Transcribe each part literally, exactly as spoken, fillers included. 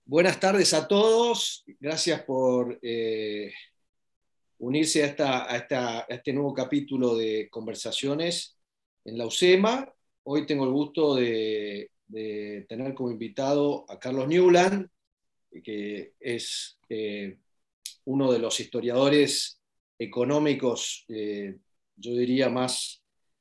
Buenas tardes a todos, gracias por eh, unirse a, esta, a, esta, a este nuevo capítulo de Conversaciones en la UCEMA. Hoy tengo el gusto de, de tener como invitado a Carlos Newland, que es eh, uno de los historiadores económicos, eh, yo diría más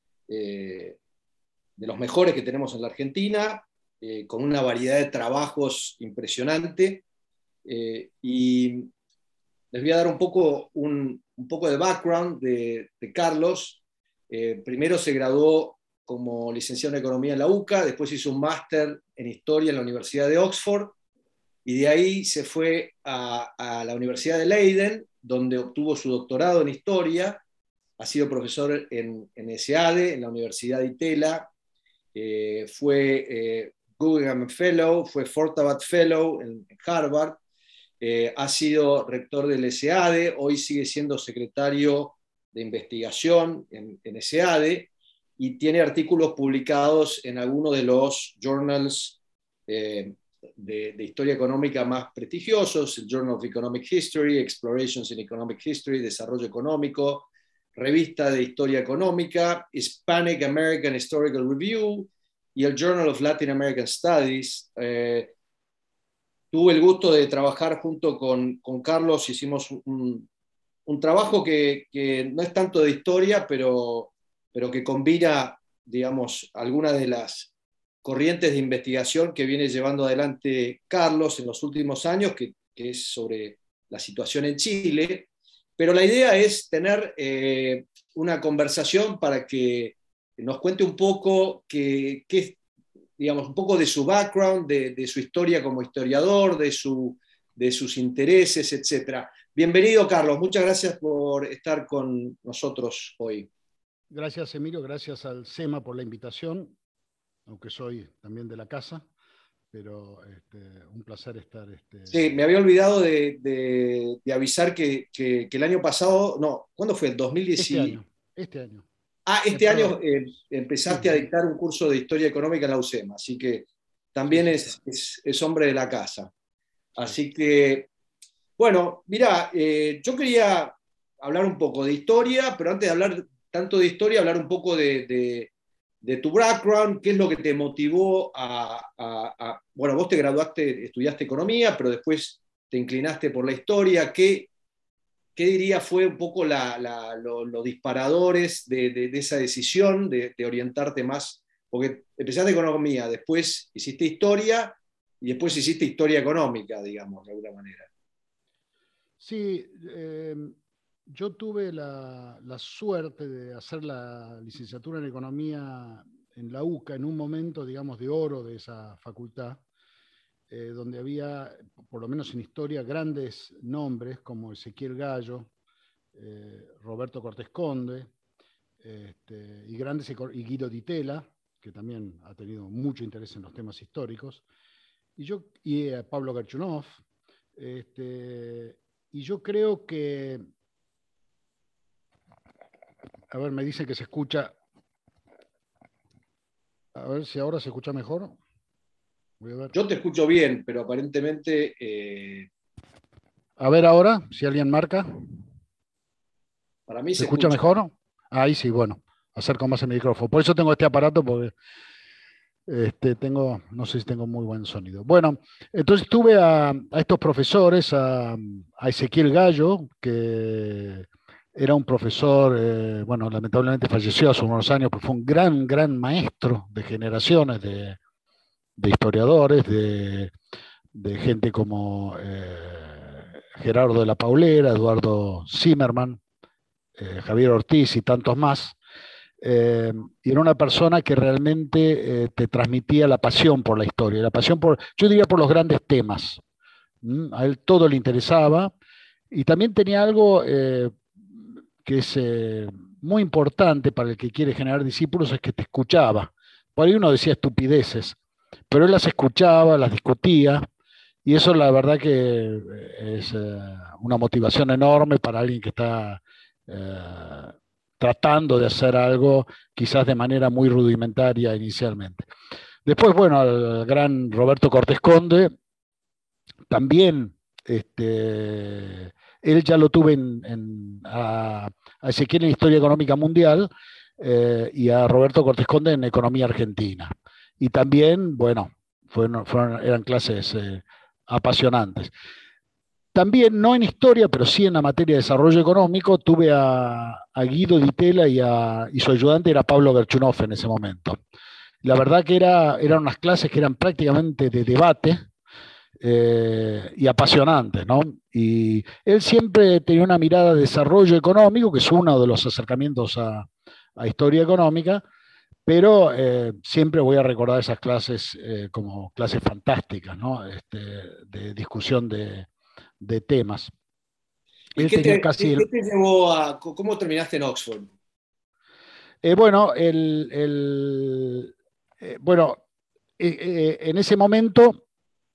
eh, de los mejores que tenemos en la Argentina, eh, con una variedad de trabajos impresionante. Eh, y les voy a dar un poco, un, un poco de background de, de Carlos. Eh, primero se graduó como licenciado en Economía en la UCA, después hizo un máster en Historia en la Universidad de Oxford, y de ahí se fue a, a la Universidad de Leiden, donde obtuvo su doctorado en Historia. Ha sido profesor en, en ESADE, en la Universidad de Itela, eh, fue eh, Guggenheim Fellow, fue Fortabat Fellow en Harvard, eh, ha sido rector del ESADE, hoy sigue siendo secretario de investigación en, en ESADE y tiene artículos publicados en algunos de los journals eh, de, de historia económica más prestigiosos, el Journal of Economic History, Explorations in Economic History, Desarrollo Económico, Revista de Historia Económica, Hispanic American Historical Review y el Journal of Latin American Studies. Eh, tuve el gusto de trabajar junto con, con Carlos, hicimos un, un trabajo que, que no es tanto de historia, pero, pero que combina, digamos, algunas de las corrientes de investigación que viene llevando adelante Carlos en los últimos años, que, que es sobre la situación en Chile. Pero la idea es tener eh, una conversación para que nos cuente un poco qué, qué, digamos, un poco de su background, de, de su historia como historiador, de, su, de sus intereses, etcétera. Bienvenido, Carlos. Muchas gracias por estar con nosotros hoy. Gracias, Emilio. Gracias al SEMA por la invitación, aunque soy también de la casa. Pero este, un placer estar... Este... Sí, me había olvidado de, de, de avisar que, que, que el año pasado, no, ¿cuándo fue? ¿El dos mil diez? Este año, este año. Ah, Eh, este perdón. año eh, empezaste Sí. a dictar un curso de Historia Económica en la UCEMA, así que también Sí, sí, es, es, es hombre de la casa. Así sí. que, bueno, mirá, eh, yo quería hablar un poco de historia, pero antes de hablar tanto de historia, hablar un poco de, de, de tu background, qué es lo que te motivó a, a, a... Bueno, vos te graduaste, estudiaste economía, pero después te inclinaste por la historia. ¿Qué, qué diría fue un poco la, la, lo, los disparadores de, de, de esa decisión de, de orientarte más? Porque empezaste economía, después hiciste historia y después hiciste historia económica, digamos, de alguna manera. Sí, eh, yo tuve la, la suerte de hacer la licenciatura en Economía en la UCA, en un momento, digamos, de oro de esa facultad, eh, donde había, por lo menos en historia, grandes nombres como Ezequiel Gallo, eh, Roberto Cortés Conde, este, y, grandes, y Guido Di Tella, que también ha tenido mucho interés en los temas históricos, y, yo, y eh, Pablo Garchunov. Este, y yo creo que, a ver, me dice que se escucha, a ver si ahora se escucha mejor. Voy a ver. Yo te escucho bien, pero aparentemente... Eh... A ver ahora, si alguien marca. Para mí ¿Se, se escucha escucha. mejor? Ahí sí, bueno, acerco más el micrófono. Por eso tengo este aparato, porque este, tengo, no sé si tengo muy buen sonido. Bueno, entonces tuve a, a estos profesores, a, a Ezequiel Gallo, que era un profesor, eh, bueno, lamentablemente falleció hace unos años, pero fue un gran, gran maestro de generaciones de, de historiadores, de, de gente como eh, Gerardo de la Paulera, Eduardo Zimmerman, eh, Javier Ortiz y tantos más. Eh, y era una persona que realmente eh, te transmitía la pasión por la historia, la pasión por, yo diría, por los grandes temas. ¿Mm? A él todo le interesaba y también tenía algo eh, que es eh, muy importante para el que quiere generar discípulos, es que te escuchaba. Por ahí uno decía estupideces, pero él las escuchaba, las discutía, y eso la verdad que es eh, una motivación enorme para alguien que está eh, tratando de hacer algo quizás de manera muy rudimentaria inicialmente. Después, bueno, el gran Roberto Cortés Conde, también este, él ya lo tuve en, en- a, a Ezequiel en Historia Económica Mundial eh, y a Roberto Cortés Conde en Economía Argentina. Y también, bueno, fueron, fueron- eran clases eh, apasionantes. También, no en historia, pero sí en la materia de desarrollo económico, tuve a, a Guido Di Tella y, a, y su ayudante era Pablo Gerchunov en ese momento. La verdad que era, eran unas clases que eran prácticamente de debate, eh, y apasionantes, ¿no? Y él siempre tenía una mirada de desarrollo económico, que es uno de los acercamientos a, a historia económica, pero eh, siempre voy a recordar esas clases eh, como clases fantásticas, ¿no? Este, de discusión de, de temas. ¿Y Él qué tenía te, casi qué, qué el... te llevó a, cómo terminaste en Oxford? Eh, bueno, el, el eh, bueno eh, eh, en ese momento,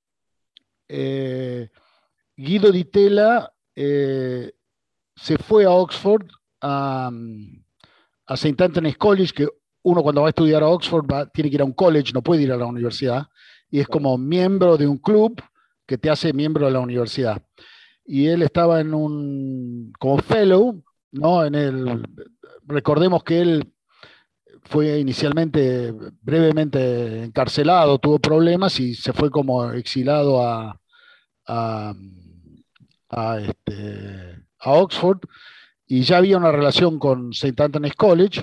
eh, Guido Di Tella eh, se fue a Oxford, a, a Saint Anthony's College, que uno cuando va a estudiar a Oxford va, tiene que ir a un college, no puede ir a la universidad, y es Claro. como miembro de un club que te hace miembro de la universidad. Y él estaba en un, como fellow, ¿no? En el, recordemos que él fue inicialmente brevemente encarcelado, tuvo problemas y se fue como exilado a, a, a, este, a Oxford, y ya había una relación con Saint Anthony's College.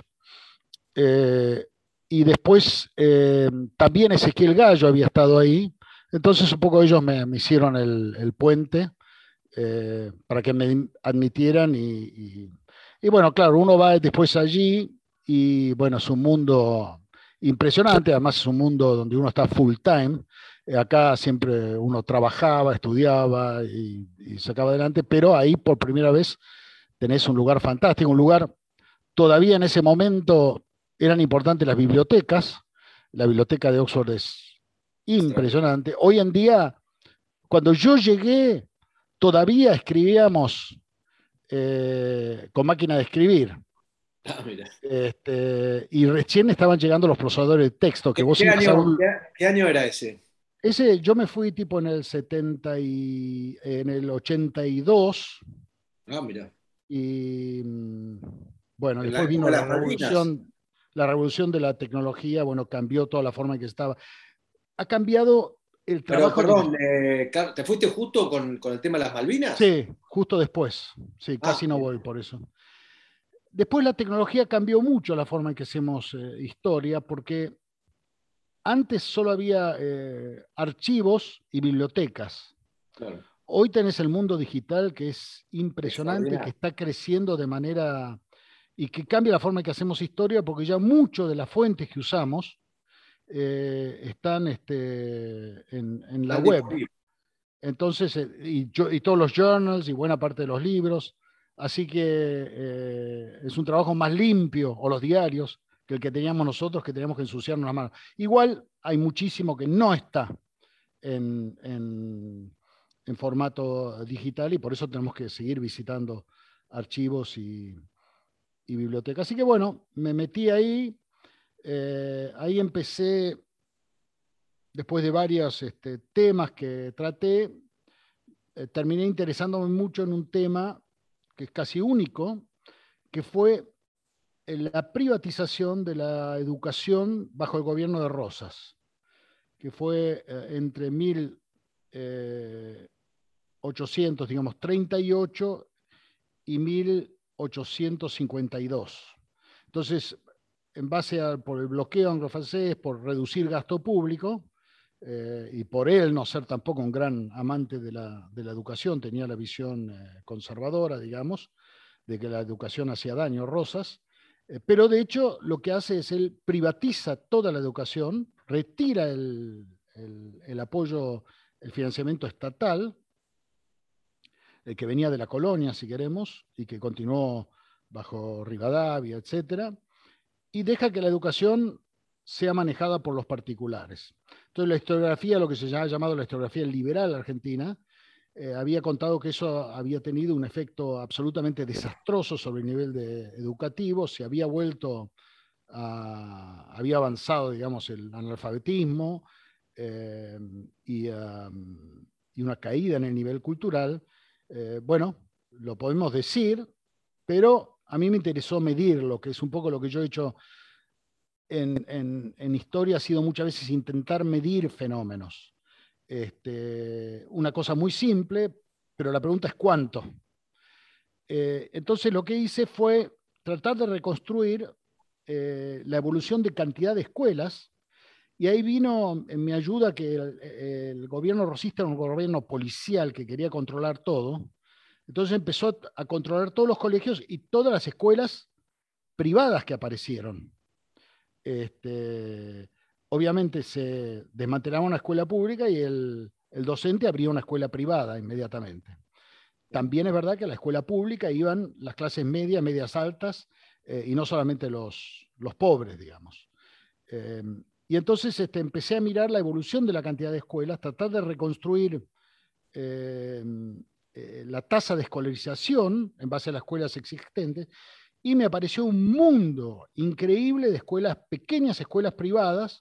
Eh, y después eh, también Ezequiel Gallo había estado ahí. Entonces un poco ellos me, me hicieron el, el puente eh, para que me admitieran. Y, y, y, bueno, claro, uno va después allí y bueno, es un mundo impresionante, además es un mundo donde uno está full time. Eh, acá siempre uno trabajaba, estudiaba y, y sacaba adelante, pero ahí por primera vez tenés un lugar fantástico, un lugar, todavía en ese momento eran importantes las bibliotecas. La biblioteca de Oxford es Sí. impresionante. Hoy en día, cuando yo llegué, todavía escribíamos eh, con máquina de escribir. Ah, mira. Este, y recién estaban llegando los procesadores de texto, que ¿Qué, vos qué ibas a año, un... qué, qué año era ese? Ese, yo me fui tipo en el setenta y en el ochenta y dos, Ah, mira. y mm, bueno, En la después época vino de la las Malvinas. revolución, la revolución de la tecnología, bueno, cambió toda la forma en que estaba. Ha cambiado el Pero, trabajo de... perdón, eh, Car- ¿te fuiste justo con, con el tema de las Malvinas? Sí, justo después, sí, Ah, casi no mira. voy por eso. Después la tecnología cambió mucho la forma en que hacemos eh, historia, porque antes solo había eh, archivos y bibliotecas. Claro, Hoy tenés el mundo digital, que es impresionante, que extraordinario. está creciendo de manera y que cambia la forma en que hacemos historia, porque ya muchas de las fuentes que usamos eh, están este, en, en la Tan web. disponible. Entonces, eh, y, yo- y todos los journals y buena parte de los libros. Así que eh, es un trabajo más limpio, o los diarios, que el que teníamos nosotros, que teníamos que ensuciarnos las manos. Igual hay muchísimo que no está en, en- en formato digital, y por eso tenemos que seguir visitando archivos y, y bibliotecas. Así que bueno, me metí ahí, eh, ahí empecé, después de varios este, temas que traté, eh, terminé interesándome mucho en un tema que es casi único, que fue la privatización de la educación bajo el gobierno de Rosas, que fue eh, entre mil ochocientos, digamos, treinta y ocho y mil ochocientos cincuenta y dos. Entonces, en base al por el bloqueo anglo-francés, por reducir gasto público, eh, y por él no ser tampoco un gran amante de la, de la educación, tenía la visión eh, conservadora, digamos, de que la educación hacía daño, Rosas, eh, pero de hecho lo que hace es él privatiza toda la educación, retira el, el, el apoyo, el financiamiento estatal, el que venía de la colonia, si queremos, y que continuó bajo Rivadavia, etcétera, y deja que la educación sea manejada por los particulares. Entonces, la historiografía, lo que se ha llamado la historiografía liberal argentina, eh, había contado que eso había tenido un efecto absolutamente desastroso sobre el nivel de educativo, se había vuelto, a, había avanzado, digamos, el analfabetismo, eh, y, um, y una caída en el nivel cultural, eh, bueno, lo podemos decir, pero a mí me interesó medirlo, que es un poco lo que yo he hecho en, en, en historia, ha sido muchas veces intentar medir fenómenos. Este, una cosa muy simple, pero la pregunta es ¿cuánto? Eh, entonces lo que hice fue tratar de reconstruir eh, la evolución de cantidad de escuelas, y ahí vino en mi ayuda que el, el gobierno rosista era un gobierno policial que quería controlar todo. Entonces empezó a controlar todos los colegios y todas las escuelas privadas que aparecieron. Este, obviamente se desmantelaba una escuela pública y el, el docente abría una escuela privada inmediatamente. También es verdad que a la escuela pública iban las clases medias, medias altas, eh, y no solamente los, los pobres, digamos. Eh, y entonces este, empecé a mirar la evolución de la cantidad de escuelas, tratar de reconstruir eh, eh, la tasa de escolarización en base a las escuelas existentes, y me apareció un mundo increíble de escuelas, pequeñas escuelas privadas,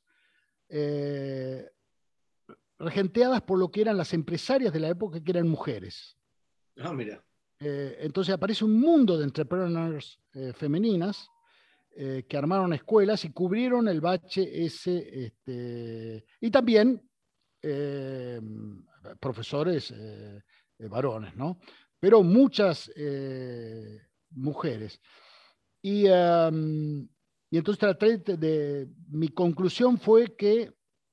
eh, regenteadas por lo que eran las empresarias de la época, que eran mujeres. Ah, mira. Eh, entonces aparece un mundo de entrepreneurs eh, femeninas eh, que armaron escuelas y cubrieron el bache ese, este, y también eh, profesores eh, eh, varones, ¿no? Pero muchas eh, mujeres. Y, um, y entonces traté de, de, mi conclusión fue que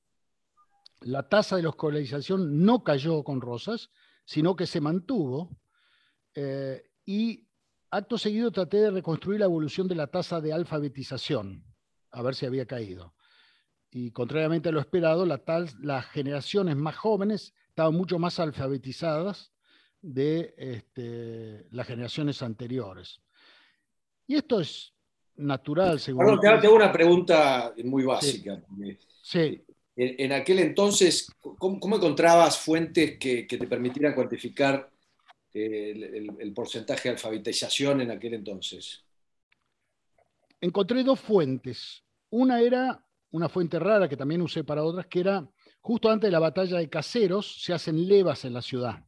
la tasa de la escolarización no cayó con Rosas, sino que se mantuvo. Eh, y acto seguido traté de reconstruir la evolución de la tasa de alfabetización, a ver si había caído. Y contrariamente a lo esperado, la tal, las generaciones más jóvenes estaban mucho más alfabetizadas de este, las generaciones anteriores. Y esto es natural, según mi Perdón, te hago te punto. hago una pregunta muy Sí, básica. sí. En, en aquel entonces, ¿cómo, cómo encontrabas fuentes que, que te permitieran cuantificar eh, el, el- el porcentaje de alfabetización en aquel entonces? Encontré dos fuentes. Una era una fuente rara que también usé para otras, que era justo antes de la batalla de Caseros, se hacen levas en la ciudad,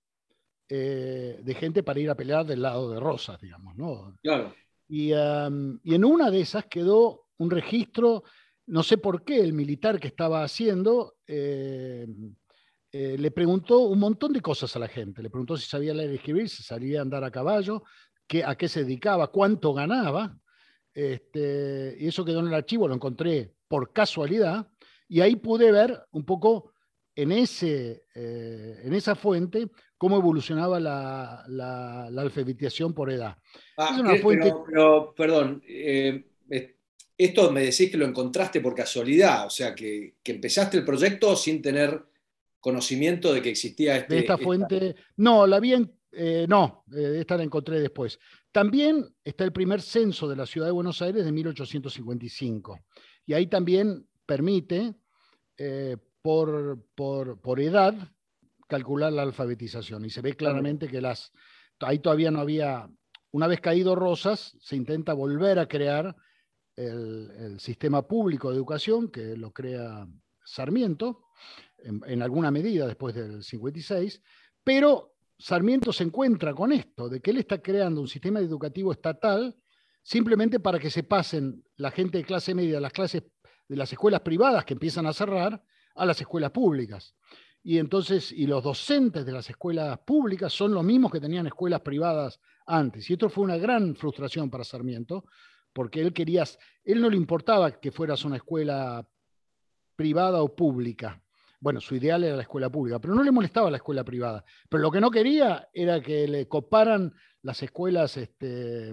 eh, de gente para ir a pelear del lado de Rosas, digamos, ¿no? Claro. Y, um, y en una de esas quedó un registro, no sé por qué, el militar que estaba haciendo eh, eh, le preguntó un montón de cosas a la gente. Le preguntó si sabía leer y escribir, si sabía andar a caballo, qué, a qué se dedicaba, cuánto ganaba. Este, y eso quedó en el archivo, lo encontré por casualidad, y ahí pude ver un poco en, ese, eh, en esa fuente cómo evolucionaba la, la, la alfabetización por edad. Es Ah, una ¿qué- fuente. pero, pero, perdón, eh, eh, esto me decís que lo encontraste por casualidad, o sea, que, que empezaste el proyecto sin tener conocimiento de que existía De esta este, esta... fuente, no, la vi en, eh, no, eh, esta la encontré después. También está el primer censo de la ciudad de Buenos Aires de mil ochocientos cincuenta y cinco. Y ahí también permite, eh, por, por, por edad, calcular la alfabetización. Y se ve Ah, mira. claramente que las, ahí todavía no había, una vez caído Rosas, se intenta volver a crear el, el sistema público de educación, que lo crea Sarmiento, en, en alguna medida después del cincuenta y seis, pero Sarmiento se encuentra con esto, de que él está creando un sistema educativo estatal simplemente para que se pasen la gente de clase media, las clases de las escuelas privadas que empiezan a cerrar, a las escuelas públicas. Y entonces, y los docentes de las escuelas públicas son los mismos que tenían escuelas privadas antes. Y esto fue una gran frustración para Sarmiento, porque él quería, él no le importaba que fueras una escuela privada o pública. Bueno, su ideal era la escuela pública, pero no le molestaba la escuela privada. Pero lo que no quería era que le coparan las escuelas, este,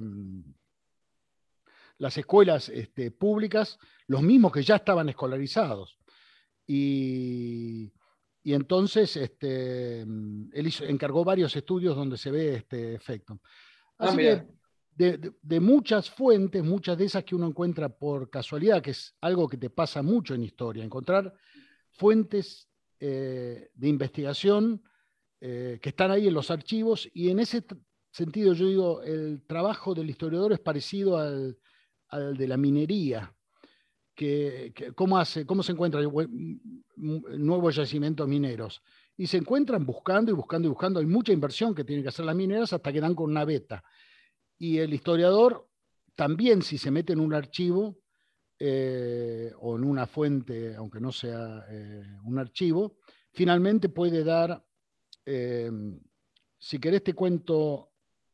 las escuelas este, públicas, los mismos que ya estaban escolarizados. Y, y entonces este, él hizo, encargó varios estudios donde se ve este efecto. Ah, Así mira. que de, de, de, muchas fuentes, muchas de esas que uno encuentra por casualidad, que es algo que te pasa mucho en historia, encontrar fuentes eh, de investigación eh, que están ahí en los archivos, y en ese sentido yo digo, el trabajo del historiador es parecido al, al de la minería. Que, que, ¿cómo, hace, ¿Cómo se encuentra? nuevos yacimientos mineros. Y se encuentran buscando y buscando y buscando. Hay mucha inversión que tienen que hacer las mineras hasta que dan con una beta. Y el historiador también, si se mete en un archivo eh, o en una fuente, aunque no sea eh, un archivo, finalmente puede dar, eh, si querés te cuento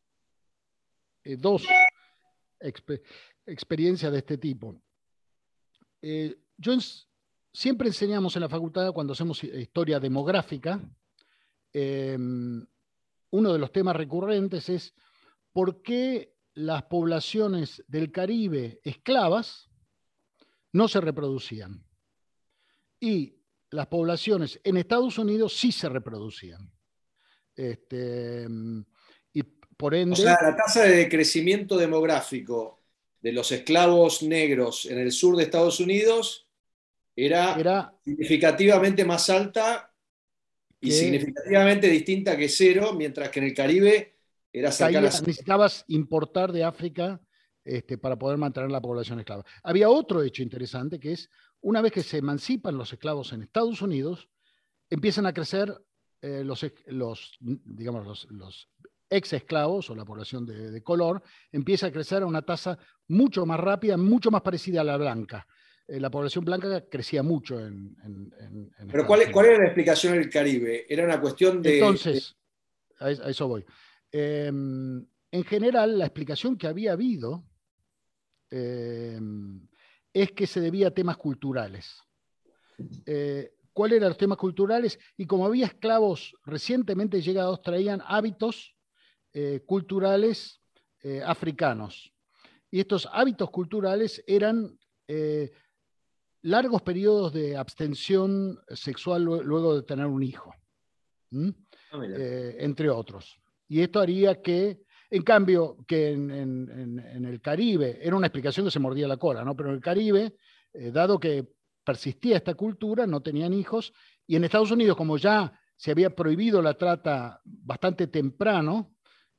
eh, dos exper experiencias de este tipo. Eh, yo siempre enseñamos en la facultad, cuando hacemos historia demográfica, eh, uno de los temas recurrentes es por qué las poblaciones del Caribe esclavas no se reproducían y las poblaciones en Estados Unidos sí se reproducían. Este, y por ende... O sea, la tasa de crecimiento demográfico de los esclavos negros en el sur de Estados Unidos era, era significativamente más alta y que significativamente distinta que cero, mientras que en el Caribe era cercana caía, a cero. necesitabas importar de África este, para poder mantener la población esclava. Había otro hecho interesante que es, una vez que se emancipan los esclavos en Estados Unidos, empiezan a crecer eh, los, los, digamos, los, los ex esclavos o la población de, de color, empieza a crecer a una tasa mucho más rápida, mucho más parecida a la blanca. Eh, la población blanca crecía mucho en, en, en, en Pero ¿cuál, Estados ¿cuál Unidos. era la explicación del Caribe? ¿Era una cuestión de...? Entonces, de... a eso voy. Eh, en general, la explicación que había habido eh, es que se debía a temas culturales. Eh, ¿Cuáles eran los temas culturales? Y como había esclavos recientemente llegados, traían hábitos eh, culturales eh, africanos. Y estos hábitos culturales eran eh, largos periodos de abstención sexual luego de tener un hijo, ¿Mm? Ah, eh, entre otros. Y esto haría que, en cambio, que en, en, en el Caribe, era una explicación que se mordía la cola, ¿no? Pero en el Caribe, eh, dado que persistía esta cultura, no tenían hijos, y en Estados Unidos, como ya se había prohibido la trata bastante temprano,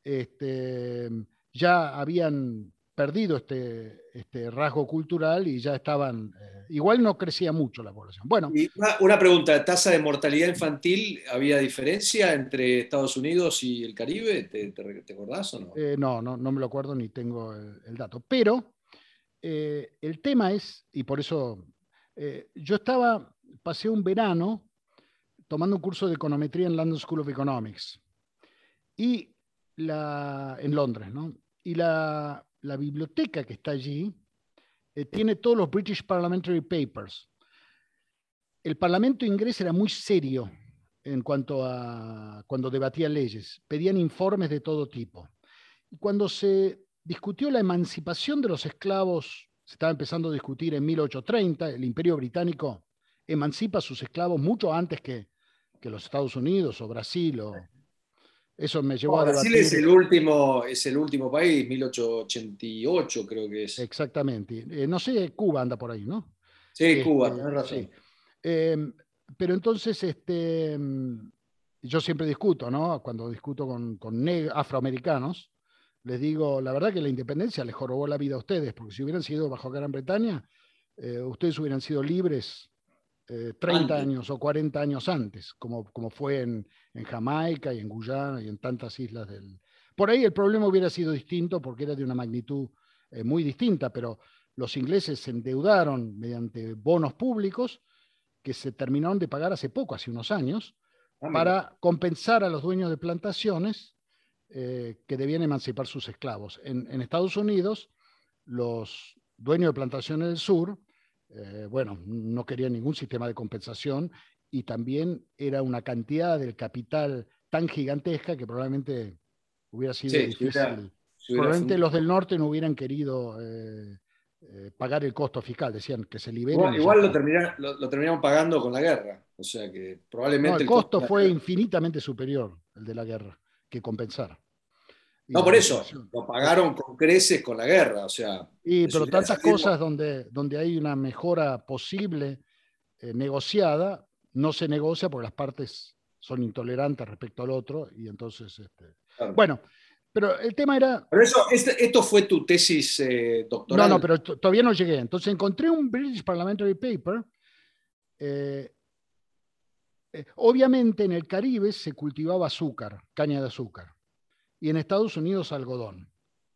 este, ya habían perdido este, este rasgo cultural y ya estaban, eh, igual no crecía mucho la población. Bueno. Y una, una pregunta, ¿tasa de mortalidad infantil, había diferencia entre Estados Unidos y el Caribe? ¿Te, te, te acordás o no? Eh, no, no? No me lo acuerdo ni tengo el, el dato, pero eh, el tema es, y por eso eh, yo estaba, pasé un verano tomando un curso de econometría en London School of Economics, y la, en Londres, ¿no? Y la, la biblioteca que está allí eh, tiene todos los British Parliamentary Papers. El Parlamento inglés era muy serio en cuanto a cuando debatía leyes, pedían informes de todo tipo. Y cuando se discutió la emancipación de los esclavos, se estaba empezando a discutir en mil ochocientos treinta, el Imperio Británico emancipa a sus esclavos mucho antes que, que los Estados Unidos o Brasil. O, eso me llevó No, a Brasil debatir. es el último, es el último país, mil ochocientos ochenta y ocho creo que es. Exactamente. Eh, no sé, Cuba anda por ahí, ¿no? Sí, Cuba, Este, tenés razón. sí. Eh, pero entonces, este, yo siempre discuto, ¿no? Cuando discuto con, con afroamericanos, les digo, la verdad que la independencia les jorobó la vida a ustedes, porque si hubieran sido bajo Gran Bretaña, eh, ustedes hubieran sido libres eh, treinta Antes. años o cuarenta años antes, como, como fue en, en Jamaica y en Guyana y en tantas islas del... Por ahí el problema hubiera sido distinto porque era de una magnitud eh, muy distinta, pero los ingleses se endeudaron mediante bonos públicos que se terminaron de pagar hace poco, hace unos años, Ah, mira. para compensar a los dueños de plantaciones eh, que debían emancipar sus esclavos. En, en Estados Unidos, los dueños de plantaciones del sur, eh, bueno, no querían ningún sistema de compensación y también era una cantidad del capital tan gigantesca que probablemente hubiera sido Sí, si difícil. hubiera, si hubiera Probablemente fundido. los del norte no hubieran querido eh, eh, pagar el costo fiscal, decían que se liberen Igual, y ya igual lo, está. termina, lo, lo terminaron pagando con la guerra, o sea que No, probablemente el el costo costo de la fue guerra... infinitamente superior, el de la guerra, que compensar. Y No, la por eso, destrucción. lo pagaron con creces con la guerra, o sea, Y, les pero hubiera tantas cosas salido... donde, donde hay una mejora posible eh, negociada, no se negocia porque las partes son intolerantes respecto al otro, y entonces, este, Claro. bueno, pero el tema era, Pero eso, este, esto fue tu tesis eh, no, no, doctoral. pero todavía no llegué. Entonces encontré un British Parliamentary Paper eh, Eh, obviamente en el Caribe se cultivaba azúcar, caña de azúcar, y en Estados Unidos algodón,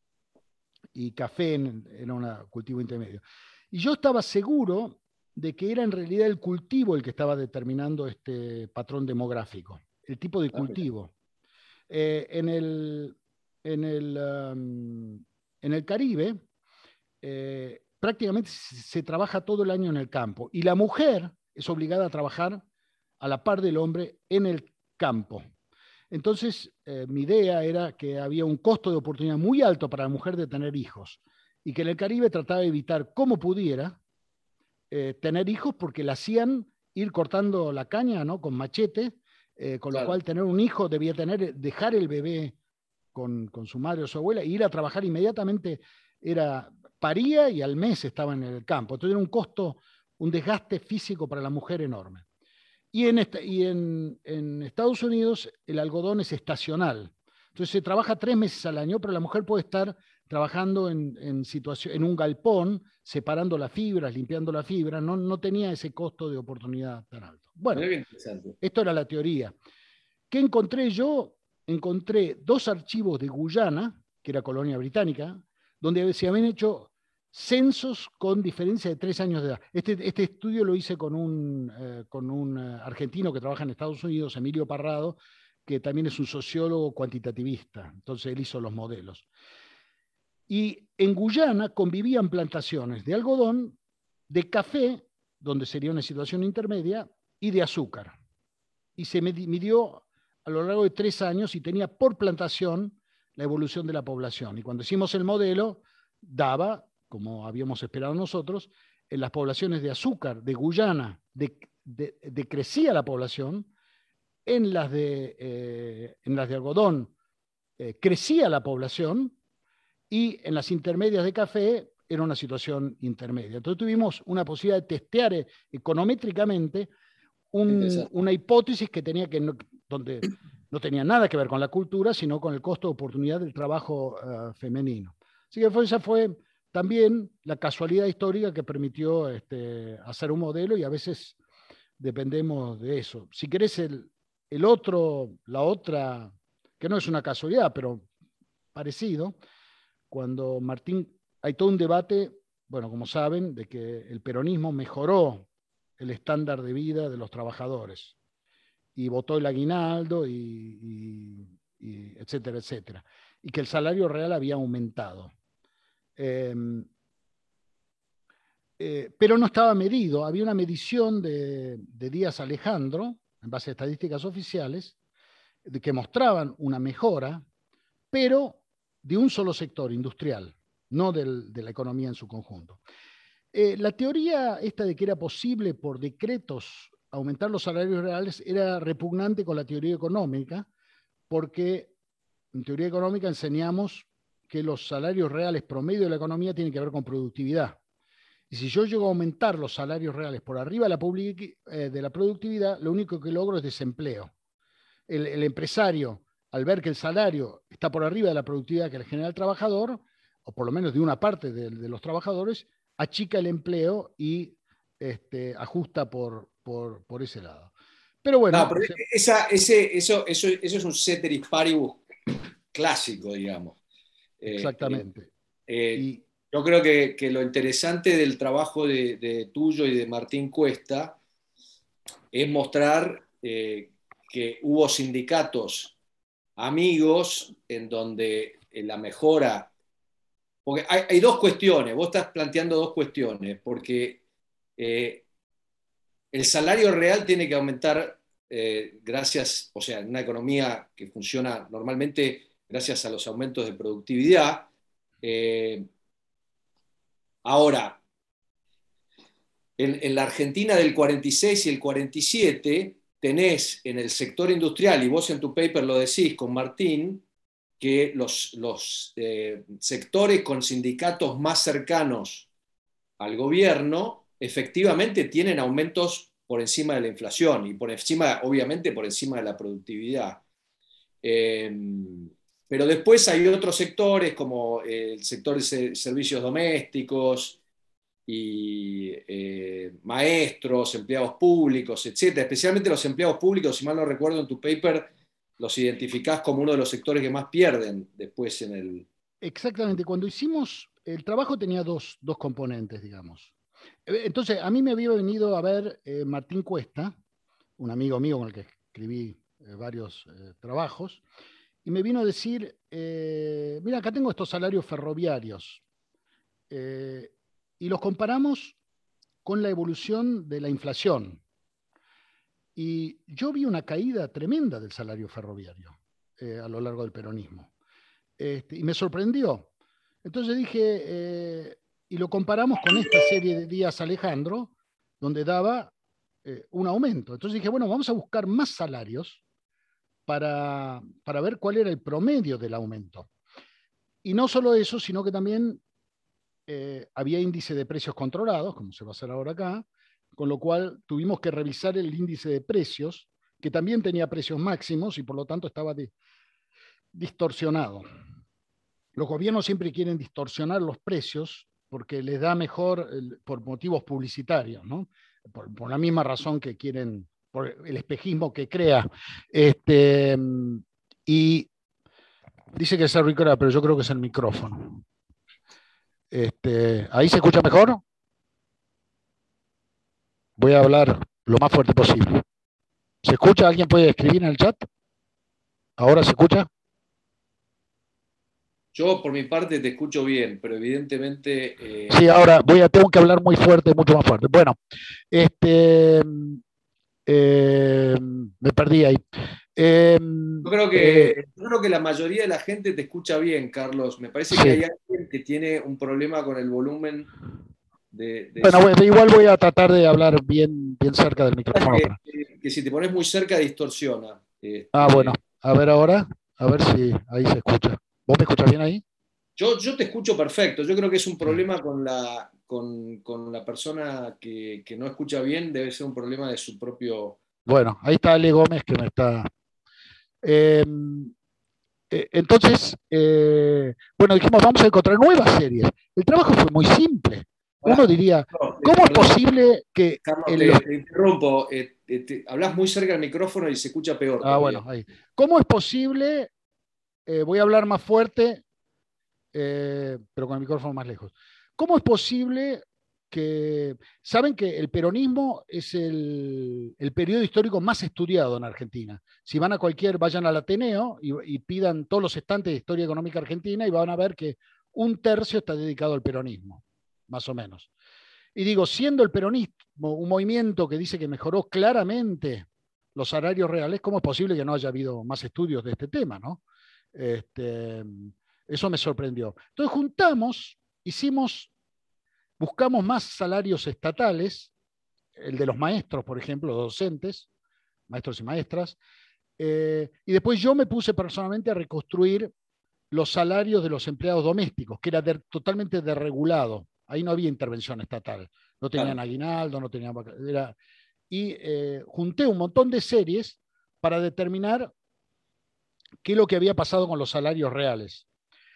y café en, era un cultivo intermedio. Y yo estaba seguro de que era en realidad el cultivo el que estaba determinando este patrón demográfico, el tipo de cultivo. Eh, en, el, en, el, um, en el Caribe, eh, prácticamente se, se trabaja todo el año en el campo, y la mujer es obligada a trabajar a la par del hombre en el campo. Entonces, eh, mi idea era que había un costo de oportunidad muy alto para la mujer de tener hijos, y que en el Caribe trataba de evitar como pudiera eh, tener hijos, porque la hacían ir cortando la caña, ¿no?, con machete, eh, con lo Claro. cual tener un hijo debía tener, dejar el bebé con, con su madre o su abuela e ir a trabajar inmediatamente. Era, paría y al mes estaba en el campo. Entonces era un costo, un desgaste físico para la mujer enorme. Y en, esta, y en, en Estados Unidos el algodón es estacional. Entonces se trabaja tres meses al año, pero la mujer puede estar trabajando en, en, situación, en un galpón, separando las fibras, limpiando la fibra. No, no tenía ese costo de oportunidad tan alto. Bueno, Mirá qué interesante. esto era la teoría. ¿Qué encontré yo? Encontré dos archivos de Guyana, que era colonia británica, donde se habían hecho censos con diferencia de tres años de edad. Este, este estudio lo hice con un, eh, con un eh, argentino que trabaja en Estados Unidos, Emilio Parrado, que también es un sociólogo cuantitativista. Entonces él hizo los modelos. Y en Guyana convivían plantaciones de algodón, de café, donde sería una situación intermedia, y de azúcar. Y se midió a lo largo de tres años y tenía por plantación la evolución de la población. Y cuando hicimos el modelo, daba, como habíamos esperado nosotros, en las poblaciones de azúcar, de Guyana, de, de, decrecía la población, en las de, eh, en las de algodón eh, crecía la población, y en las intermedias de café era una situación intermedia. Entonces tuvimos una posibilidad de testear eh, econométricamente un, una hipótesis que tenía que no, donde no tenía nada que ver con la cultura, sino con el costo de oportunidad del trabajo uh, femenino. Así que fue, esa fue también la casualidad histórica que permitió este, hacer un modelo, y a veces dependemos de eso. Si querés el, el otro, la otra, que no es una casualidad, pero parecido, cuando Martín, hay todo un debate, bueno, como saben, de que el peronismo mejoró el estándar de vida de los trabajadores y votó el aguinaldo, y, y, y etcétera, etcétera, y que el salario real había aumentado. Eh, eh, pero no estaba medido. Había una medición de, de Díaz Alejandro, en base a estadísticas oficiales, de que mostraban una mejora, pero de un solo sector industrial, no del, de la economía en su conjunto. Eh, la teoría esta de que era posible por decretos aumentar los salarios reales era repugnante con la teoría económica, porque en teoría económica enseñamos que los salarios reales promedio de la economía tienen que ver con productividad. Y si yo llego a aumentar los salarios reales por arriba de la, public, eh, de la productividad, lo único que logro es desempleo. El, el empresario, al ver que el salario está por arriba de la productividad que le genera el trabajador, o por lo menos de una parte de, de los trabajadores, achica el empleo y este, ajusta por, por, por ese lado. Pero bueno. No, pero se... esa, ese, eso, eso, eso es un ceteris paribus clásico, digamos. Eh, Exactamente. eh, Y, yo creo que, que, lo interesante del trabajo de, de tuyo y de Martín Cuesta es mostrar eh, que hubo sindicatos amigos en donde la mejora, porque hay, hay, dos cuestiones, vos estás planteando dos cuestiones, porque eh, el salario real tiene que aumentar eh, gracias, o sea, en una economía que funciona normalmente gracias a los aumentos de productividad. Eh, ahora, en, en la Argentina del cuarenta y seis y el cuarenta y siete, tenés en el sector industrial, y vos en tu paper lo decís con Martín, que los, los eh, sectores con sindicatos más cercanos al gobierno efectivamente tienen aumentos por encima de la inflación y por encima, obviamente, por encima de la productividad. Eh, pero después hay otros sectores como el sector de servicios domésticos, y eh, maestros, empleados públicos, etcétera. Especialmente los empleados públicos, si mal no recuerdo en tu paper, los identificás como uno de los sectores que más pierden después en el... Exactamente, cuando hicimos, el trabajo tenía dos, dos componentes, digamos. Entonces, a mí me había venido a ver eh, Martín Cuesta, un amigo mío con el que escribí eh, varios eh, trabajos, y me vino a decir, eh, mira, acá tengo estos salarios ferroviarios, eh, y los comparamos con la evolución de la inflación. Y yo vi una caída tremenda del salario ferroviario eh, a lo largo del peronismo. Este, y me sorprendió. Entonces dije, eh, y lo comparamos con esta serie de Díaz Alejandro, donde daba eh, un aumento. Entonces dije, bueno, vamos a buscar más salarios para, para ver cuál era el promedio del aumento. Y no solo eso, sino que también eh, había índice de precios controlados, como se va a hacer ahora acá, con lo cual tuvimos que revisar el índice de precios, que también tenía precios máximos y por lo tanto estaba di distorsionado. Los gobiernos siempre quieren distorsionar los precios porque les da mejor el, por motivos publicitarios, ¿no? Por, por, la misma razón que quieren, por el espejismo que crea. Este, y dice que es el Ricola, pero yo creo que es el micrófono. Este, ¿ahí se escucha mejor? Voy a hablar lo más fuerte posible. ¿Se escucha? ¿Alguien puede escribir en el chat? ¿Ahora se escucha? Yo, por mi parte, te escucho bien, pero evidentemente... Eh... Sí, ahora voy a, tengo que hablar muy fuerte, mucho más fuerte. Bueno, este, eh, me perdí ahí. Eh, yo, creo que, eh, yo creo que la mayoría de la gente te escucha bien, Carlos. Me parece sí. que hay alguien que tiene un problema con el volumen de... de bueno, bueno, igual voy a tratar de hablar bien, bien cerca del micrófono. Que, que, que si te pones muy cerca, distorsiona. Este... Ah, bueno. A ver ahora, a ver si ahí se escucha. ¿Vos me escuchás bien ahí? Yo, yo te escucho perfecto. Yo creo que es un problema con la, con, con la persona que, que no escucha bien. Debe ser un problema de su propio... Bueno, ahí está Ale Gómez que me está... Eh, eh, entonces, eh, bueno, dijimos, vamos a encontrar nuevas series. El trabajo fue muy simple. Uno diría, ¿cómo es posible que... Carlos, te, los... te interrumpo. Eh, te, hablas muy cerca del micrófono y se escucha peor. Ah, todavía. Bueno, ahí. ¿Cómo es posible... Eh, voy a hablar más fuerte, eh, pero con el micrófono más lejos. ¿Cómo es posible que... Saben que el peronismo es el, el periodo histórico más estudiado en Argentina. Si van a cualquier, vayan al Ateneo y, y pidan todos los estantes de historia económica argentina y van a ver que un tercio está dedicado al peronismo, más o menos. Y digo, siendo el peronismo un movimiento que dice que mejoró claramente los salarios reales, ¿cómo es posible que no haya habido más estudios de este tema, no? Este, eso me sorprendió. Entonces juntamos, hicimos, buscamos más salarios estatales, el de los maestros, por ejemplo, docentes, maestros y maestras, eh, y después yo me puse personalmente a reconstruir los salarios de los empleados domésticos, que era de, totalmente desregulado. Ahí no había intervención estatal, no tenían claro. aguinaldo, no tenían... Era, y eh, junté un montón de series para determinar qué es lo que había pasado con los salarios reales.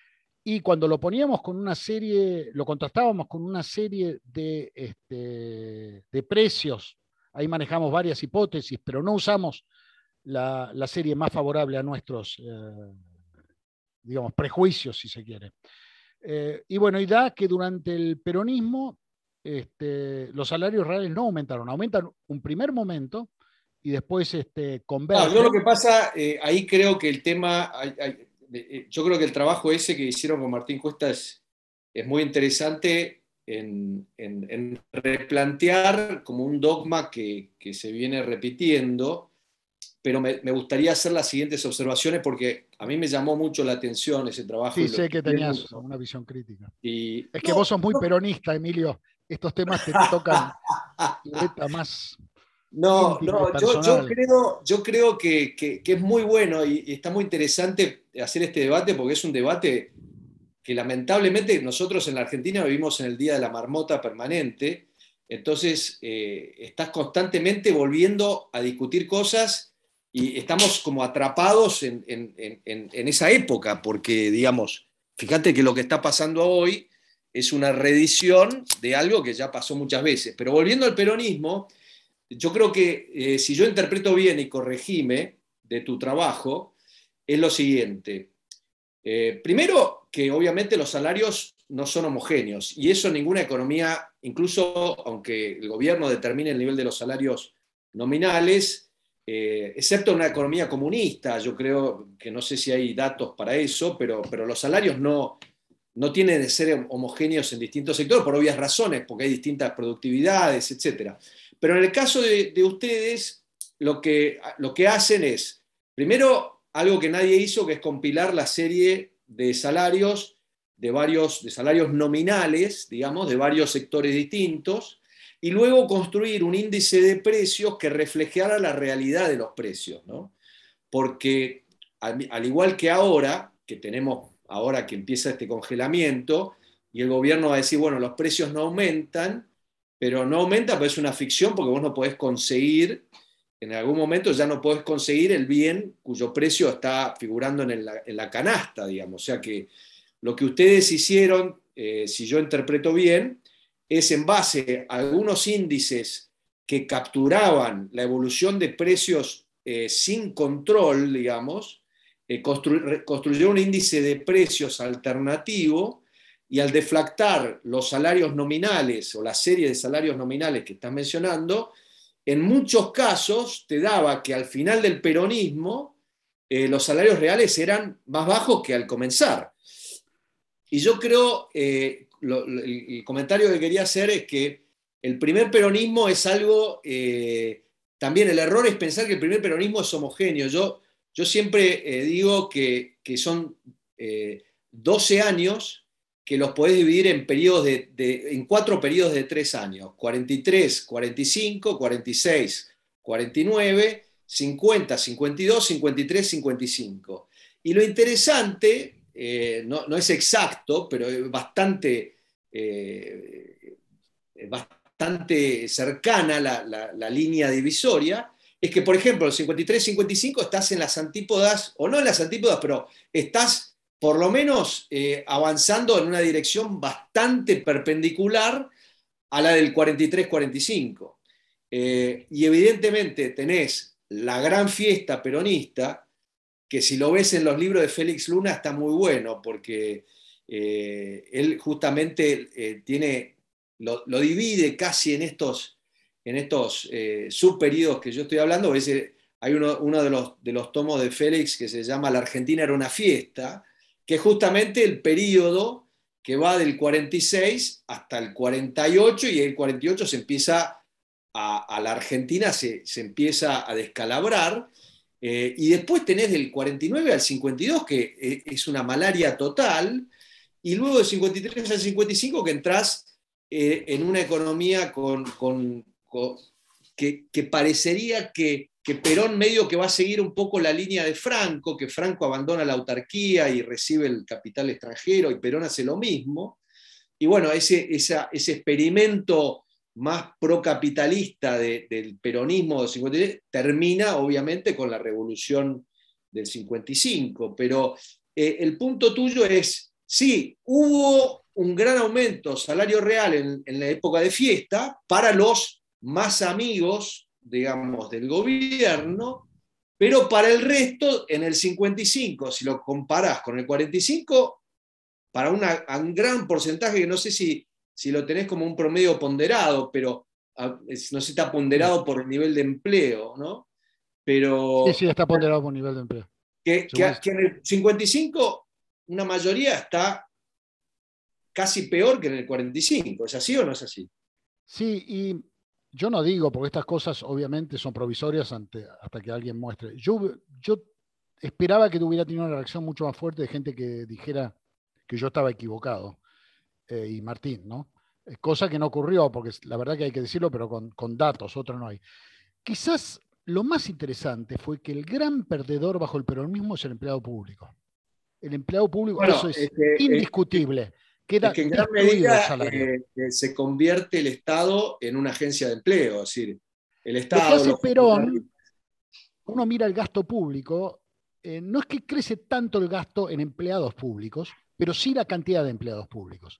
Y cuando lo poníamos con una serie, lo contrastábamos con una serie de, este, de precios, ahí manejamos varias hipótesis, pero no usamos la, la serie más favorable a nuestros, eh, digamos, prejuicios, si se quiere. Eh, y bueno, y da que durante el peronismo este, los salarios reales no aumentaron, aumentan un primer momento y después este, convergen. No, yo lo que pasa, eh, ahí creo que el tema, hay, hay, eh, yo creo que el trabajo ese que hicieron con Martín Cuesta es, es muy interesante en, en, en replantear como un dogma que, que se viene repitiendo, pero me, me gustaría hacer las siguientes observaciones porque a mí me llamó mucho la atención ese trabajo. Sí, y sé lo que tenías mucho. una visión crítica. Y, es que no, vos sos muy no. peronista, Emilio. Estos temas te tocan la más... No, no, yo, yo creo, yo creo que, que, que es muy bueno y, y está muy interesante hacer este debate porque es un debate que lamentablemente nosotros en la Argentina vivimos en el día de la marmota permanente, entonces eh, estás constantemente volviendo a discutir cosas y estamos como atrapados en, en, en, en esa época porque, digamos, fíjate que lo que está pasando hoy es una reedición de algo que ya pasó muchas veces. Pero volviendo al peronismo, yo creo que eh, si yo interpreto bien y corregime de tu trabajo, es lo siguiente. Eh, primero, que obviamente los salarios no son homogéneos, y eso en ninguna economía, incluso aunque el gobierno determine el nivel de los salarios nominales, eh, excepto en una economía comunista, yo creo que no sé si hay datos para eso, pero, pero los salarios no, no tienen de ser homogéneos en distintos sectores por obvias razones, porque hay distintas productividades, etcétera. Pero en el caso de, de ustedes, lo que, lo que hacen es, primero, algo que nadie hizo, que es compilar la serie de salarios, de varios, de salarios nominales, digamos, de varios sectores distintos, y luego construir un índice de precios que reflejara la realidad de los precios, ¿no? Porque al, al igual que ahora, que tenemos, ahora que empieza este congelamiento, y el gobierno va a decir, bueno, los precios no aumentan, pero no aumenta, pero es una ficción porque vos no podés conseguir, en algún momento ya no podés conseguir el bien cuyo precio está figurando en, el, en la canasta, digamos. O sea que lo que ustedes hicieron, eh, si yo interpreto bien, es en base a algunos índices que capturaban la evolución de precios eh, sin control, digamos, eh, constru construyó un índice de precios alternativo, y al deflactar los salarios nominales o la serie de salarios nominales que estás mencionando, en muchos casos te daba que al final del peronismo eh, los salarios reales eran más bajos que al comenzar. Y yo creo, eh, lo, el, el comentario que quería hacer es que el primer peronismo es algo, eh, también el error es pensar que el primer peronismo es homogéneo. Yo, yo siempre eh, digo que, que son eh, doce años que los podés dividir en, periodos de, de, en cuatro periodos de tres años, cuarenta y tres, cuarenta y cinco, cuarenta y seis, cuarenta y nueve, cincuenta, cincuenta y dos, cincuenta y tres, cincuenta y cinco. Y lo interesante, eh, no, no es exacto, pero es bastante, eh, bastante cercana la, la, la línea divisoria, es que, por ejemplo, el cincuenta y tres cincuenta y cinco estás en las antípodas, o no en las antípodas, pero estás por lo menos eh, avanzando en una dirección bastante perpendicular a la del cuarenta y tres cuarenta y cinco. Eh, y evidentemente tenés la gran fiesta peronista, que si lo ves en los libros de Félix Luna está muy bueno, porque eh, él justamente eh, tiene, lo, lo, divide casi en estos, en estos eh, subperíodos que yo estoy hablando. Es, hay uno, uno de, los, de los tomos de Félix que se llama La Argentina era una fiesta, que es justamente el periodo que va del cuarenta y seis hasta el cuarenta y ocho, y el cuarenta y ocho se empieza a, a la Argentina se, se empieza a descalabrar, eh, y después tenés del cuarenta y nueve al cincuenta y dos, que es una malaria total, y luego del cincuenta y tres al cincuenta y cinco que entrás eh, en una economía con, con, con, que, que parecería que que Perón medio que va a seguir un poco la línea de Franco, que Franco abandona la autarquía y recibe el capital extranjero, y Perón hace lo mismo. Y bueno, ese, esa, ese experimento más procapitalista de, del peronismo del cincuenta y tres termina obviamente con la revolución del cincuenta y cinco, pero eh, el punto tuyo es, sí, hubo un gran aumento salario real en, en la época de fiesta para los más amigos, digamos, del gobierno, pero para el resto, en el cincuenta y cinco, si lo comparás con el cuarenta y cinco, para una, un gran porcentaje, que no sé si, si lo tenés como un promedio ponderado, pero no sé si está ponderado por el nivel de empleo, ¿no? Pero sí, sí, está ponderado por nivel de empleo. Que, que, que en el cincuenta y cinco una mayoría está casi peor que en el cuarenta y cinco. ¿Es así o no es así? Sí, y yo no digo, porque estas cosas obviamente son provisorias ante, hasta que alguien muestre. Yo, yo esperaba que hubiera tenido una reacción mucho más fuerte de gente que dijera que yo estaba equivocado, eh, y Martín, ¿no? Eh, cosa que no ocurrió, porque la verdad que hay que decirlo, pero con, con datos, otro no hay. Quizás lo más interesante fue que el gran perdedor bajo el peronismo es el empleado público. El empleado público, Bueno, eso es este, indiscutible. Es, Queda es que en gran destruido el medida salario. eh, se convierte el Estado en una agencia de empleo, es decir, el Lo que Estado, hace los Perón, uno mira el gasto público, eh, no es que crece tanto el gasto en empleados públicos, pero sí la cantidad de empleados públicos.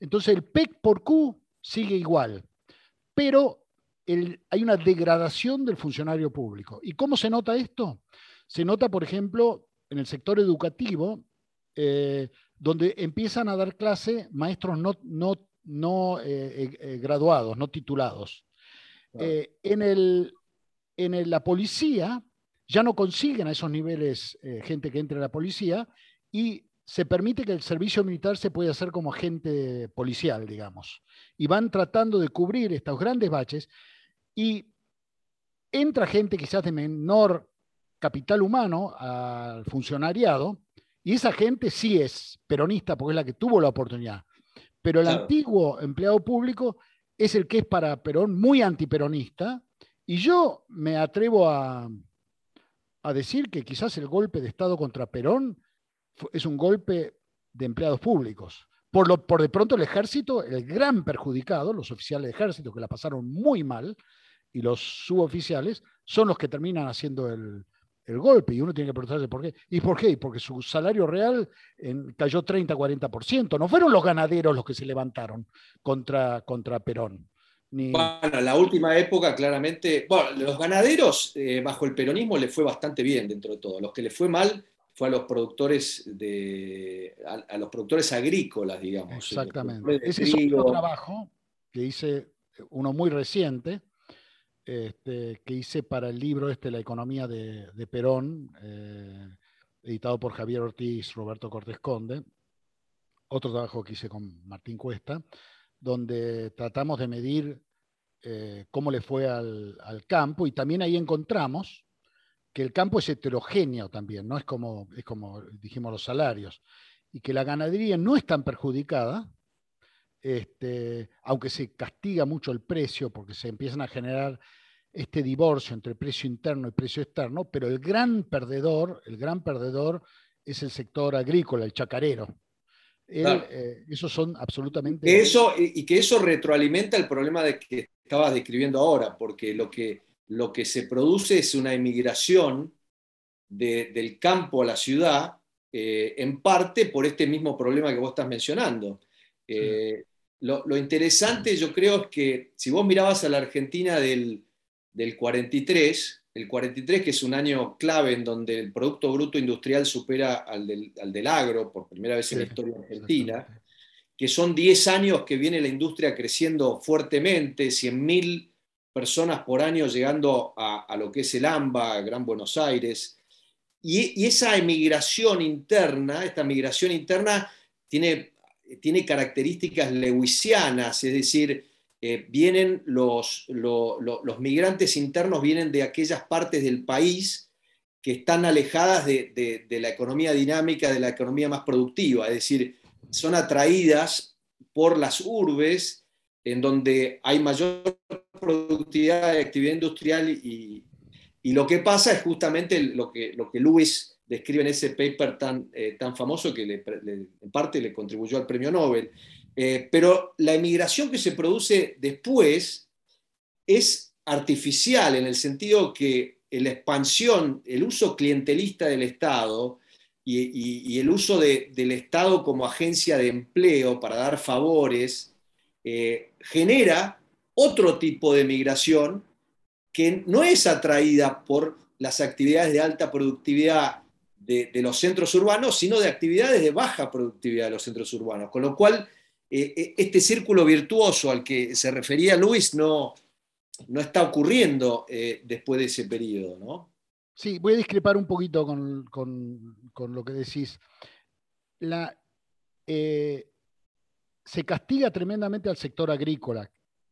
Entonces el P E C por Q sigue igual, pero el, hay una degradación del funcionario público. ¿Y cómo se nota esto? Se nota, por ejemplo, en el sector educativo, eh, donde empiezan a dar clase maestros no, no, no eh, eh, graduados, no titulados. Claro. Eh, en el, en el, la policía ya no consiguen a esos niveles eh, gente que entre a la policía y se permite que el servicio militar se pueda hacer como agente policial, digamos. Y van tratando de cubrir estos grandes baches y entra gente quizás de menor capital humano al funcionariado y esa gente sí es peronista porque es la que tuvo la oportunidad. Pero el Claro. antiguo empleado público es el que es para Perón muy antiperonista y yo me atrevo a, a decir que quizás el golpe de Estado contra Perón es un golpe de empleados públicos. Por, lo, por de pronto el ejército, el gran perjudicado, los oficiales de ejército que la pasaron muy mal, y los suboficiales son los que terminan haciendo el, el golpe. Y uno tiene que preguntarse por qué. ¿Y por qué? Porque su salario real en, cayó treinta a cuarenta por ciento. No fueron los ganaderos los que se levantaron contra, contra Perón. Ni... Bueno, en la última época, claramente, bueno, los ganaderos eh, bajo el peronismo les fue bastante bien dentro de todo. Los que les fue mal fue a los productores de a, a los productores agrícolas, digamos, los Exactamente. productores de Ese es otro trigo. trabajo que hice, uno muy reciente, este, que hice para el libro este, La economía de, de Perón, eh, editado por Javier Ortiz, Roberto Cortés Conde. Otro trabajo que hice con Martín Cuesta, donde tratamos de medir eh, cómo le fue al, al campo y también ahí encontramos que el campo es heterogéneo también, ¿no? Es como, es como dijimos los salarios, y que la ganadería no es tan perjudicada, este, aunque se castiga mucho el precio porque se empiezan a generar este divorcio entre precio interno y precio externo, pero el gran perdedor, el gran perdedor es el sector agrícola, el chacarero. Él, Claro. eh, esos son Que absolutamente... eso, y que eso retroalimenta el problema de que estabas describiendo ahora, porque lo que, lo que se produce es una emigración de, del campo a la ciudad, eh, en parte por este mismo problema que vos estás mencionando. Sí, Eh, lo, lo, interesante yo creo es que si vos mirabas a la Argentina del, del cuarenta y tres, el cuarenta y tres que es un año clave en donde el Producto Bruto Industrial supera al del, al del agro por primera vez sí, en la historia argentina, exactamente. que son diez años que viene la industria creciendo fuertemente, cien mil personas por año llegando a, a, lo que es el AMBA, Gran Buenos Aires, y, y esa emigración interna, esta migración interna tiene, tiene características lewisianas, es decir, eh, vienen los, lo, lo, los migrantes internos vienen de aquellas partes del país que están alejadas de, de, de la economía dinámica, de la economía más productiva, es decir, son atraídas por las urbes en donde hay mayor productividad de actividad industrial y, y lo que pasa es justamente lo que, lo que Lewis describe en ese paper tan, eh, tan famoso que le, le, en parte le contribuyó al premio Nobel. Eh, pero la emigración que se produce después es artificial en el sentido que la expansión, el uso clientelista del Estado y, y, y el uso de, del Estado como agencia de empleo para dar favores eh, genera otro tipo de migración que no es atraída por las actividades de alta productividad de, de los centros urbanos, sino de actividades de baja productividad de los centros urbanos. Con lo cual, eh, este círculo virtuoso al que se refería Luis no, no está ocurriendo eh, después de ese periodo, ¿no? Sí, voy a discrepar un poquito con, con, con lo que decís. La, eh, se castiga tremendamente al sector agrícola,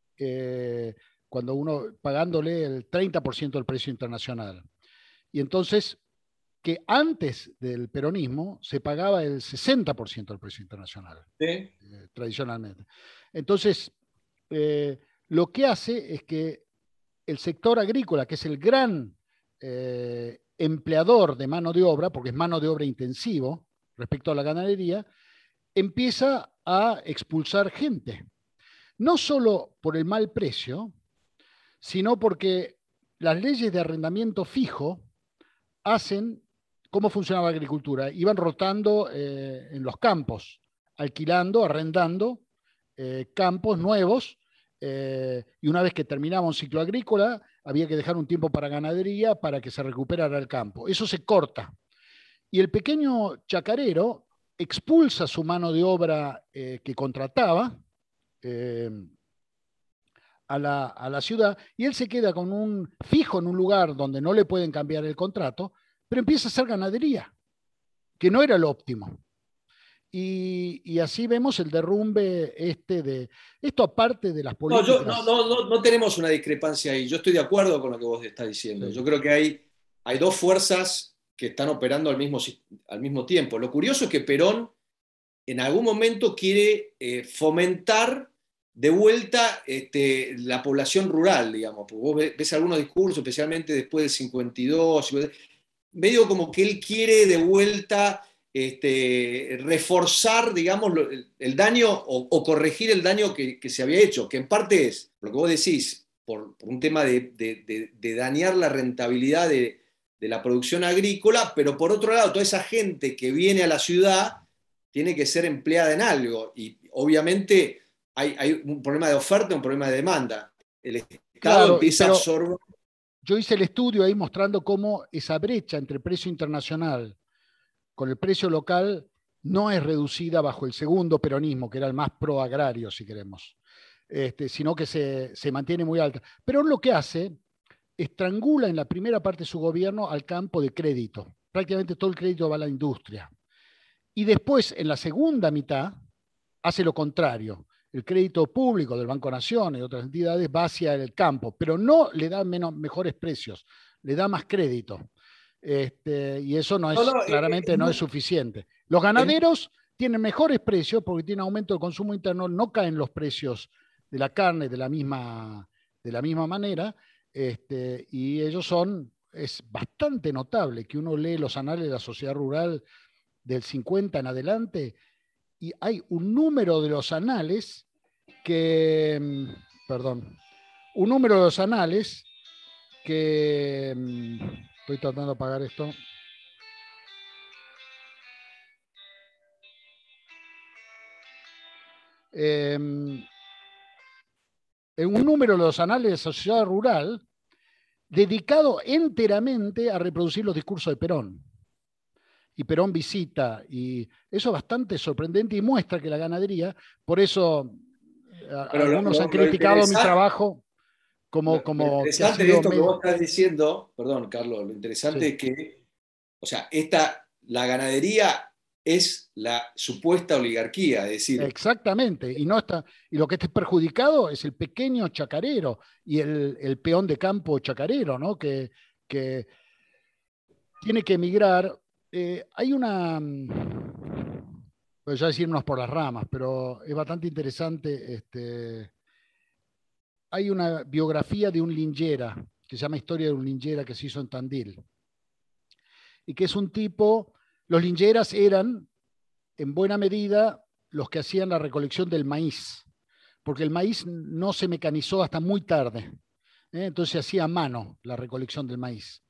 eh, cuando uno pagándole el treinta por ciento del precio internacional. Y entonces, que antes del peronismo se pagaba el sesenta por ciento del precio internacional, Sí. eh, tradicionalmente. Entonces, eh, lo que hace es que el sector agrícola, que es el gran eh, empleador de mano de obra, porque es mano de obra intensivo respecto a la ganadería, empieza a expulsar gente. No solo por el mal precio, sino porque las leyes de arrendamiento fijo hacen cómo funcionaba la agricultura. Iban rotando eh, en los campos, alquilando, arrendando eh, campos nuevos, eh, y una vez que terminaba un ciclo agrícola, había que dejar un tiempo para ganadería para que se recuperara el campo. Eso se corta. Y el pequeño chacarero expulsa su mano de obra eh, que contrataba, eh, a la, a la ciudad, y él se queda con un fijo en un lugar donde no le pueden cambiar el contrato, pero empieza a hacer ganadería, que no era lo óptimo. Y, y así vemos el derrumbe este de esto, aparte de las No, yo, no, políticas. no, no, no tenemos una discrepancia ahí. Yo estoy de acuerdo con lo que vos estás diciendo. Sí. Yo creo que hay, hay dos fuerzas que están operando al mismo, al mismo tiempo. Lo curioso es que Perón en algún momento quiere eh, fomentar de vuelta este, la población rural, digamos. Porque vos ves, ves algunos discursos, especialmente después del cincuenta y dos, medio como que él quiere de vuelta este, reforzar, digamos, el, el daño o, o, corregir el daño que, que, se había hecho, que en parte es, lo que vos decís, por, por un tema de, de, de, de dañar la rentabilidad de, de la producción agrícola, pero por otro lado, toda esa gente que viene a la ciudad tiene que ser empleada en algo, y obviamente hay, hay un problema de oferta y un problema de demanda. El Estado Claro, empieza pero a absorber. yo hice el estudio ahí mostrando cómo esa brecha entre el precio internacional con el precio local no es reducida bajo el segundo peronismo, que era el más pro agrario, si queremos, este, sino que se, se mantiene muy alta. Pero lo que hace, estrangula en la primera parte de su gobierno al campo de crédito. Prácticamente todo el crédito va a la industria. Y después, en la segunda mitad, hace lo contrario. El crédito público del Banco Nación y otras entidades va hacia el campo, pero no le da menos, mejores precios, le da más crédito. Este, y eso no No, es, no, es, claramente es no muy, es suficiente. Los es, ganaderos tienen mejores precios porque tienen aumento del consumo interno, no caen los precios de la carne de la misma, de la misma manera, este, y ellos son, es bastante notable que uno lee los anales de la sociedad rural del cincuenta en adelante, y hay un número de los anales que, mm, perdón, un número de los anales que, mm, estoy tratando de apagar esto, eh, un número de los anales de la sociedad rural dedicado enteramente a reproducir los discursos de Perón. Y Perón visita, y eso es bastante sorprendente y muestra que la ganadería, por eso pero lo, algunos han lo, lo criticado mi interesante, trabajo como, lo, lo como que ha interesante de sido esto que medio... vos estás diciendo, perdón, Carlos, lo interesante Sí, es que, o sea, esta, la ganadería es la supuesta oligarquía, es decir, exactamente, y, no está, y lo que está perjudicado es el pequeño chacarero y el, el peón de campo chacarero, ¿no? que, que tiene que emigrar. Eh, hay una, pues ya decirnos por las ramas, pero es bastante interesante. Este, hay una biografía de un lingera, que se llama Historia de un lingera, que se hizo en Tandil, y que es un tipo, los lingeras eran en buena medida los que hacían la recolección del maíz, porque el maíz no se mecanizó hasta muy tarde, ¿eh? Entonces se hacía a mano la recolección del maíz.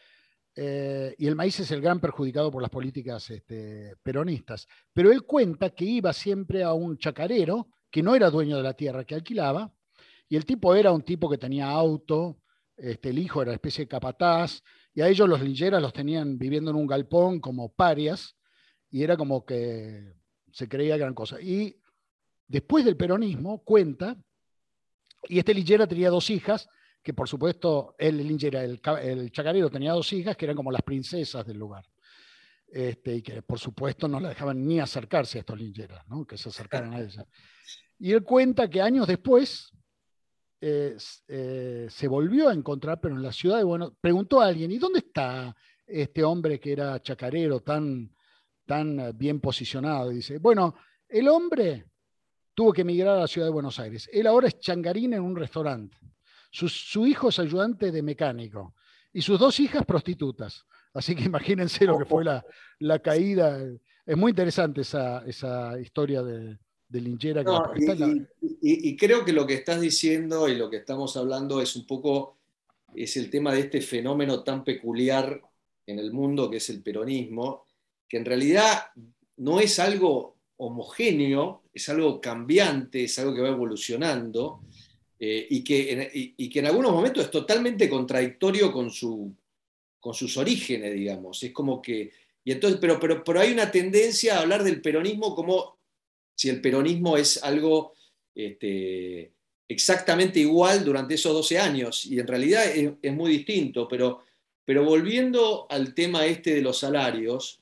Eh, y el maíz es el gran perjudicado por las políticas este, peronistas. Pero él cuenta que iba siempre a un chacarero que no era dueño de la tierra, que alquilaba, y el tipo era un tipo que tenía auto, este, el hijo era especie de capataz, y a ellos los lingeras los tenían viviendo en un galpón como parias, y era como que se creía gran cosa. Y después del peronismo, cuenta, y este lingera tenía dos hijas, que por supuesto, el lingera, el, el chacarero tenía dos hijas que eran como las princesas del lugar. Este, y que por supuesto no la dejaban ni acercarse a estos lingeras, ¿no? Que se acercaran a ella. Y él cuenta que años después eh, eh, se volvió a encontrar, pero en la ciudad de Buenos Aires, preguntó a alguien, ¿y dónde está este hombre que era chacarero tan, tan bien posicionado? Y dice, bueno, el hombre tuvo que emigrar a la ciudad de Buenos Aires. Él ahora es changarín en un restaurante. Su, su hijo es ayudante de mecánico y sus dos hijas prostitutas. Así que imagínense lo que fue la, la caída. Es muy interesante esa, esa historia de, de Lingera. Que la, no, está en la, y, y, y creo que lo que estás diciendo y lo que estamos hablando es un poco, es el tema de este fenómeno tan peculiar en el mundo que es el peronismo, que en realidad no es algo homogéneo, es algo cambiante, es algo que va evolucionando, eh, y, que en, y, y que en algunos momentos es totalmente contradictorio con, su, con sus orígenes, digamos. Es como que, y entonces, pero, pero, pero hay una tendencia a hablar del peronismo como si el peronismo es algo este, exactamente igual durante esos doce años, y en realidad es, es muy distinto, pero, pero volviendo al tema este de los salarios,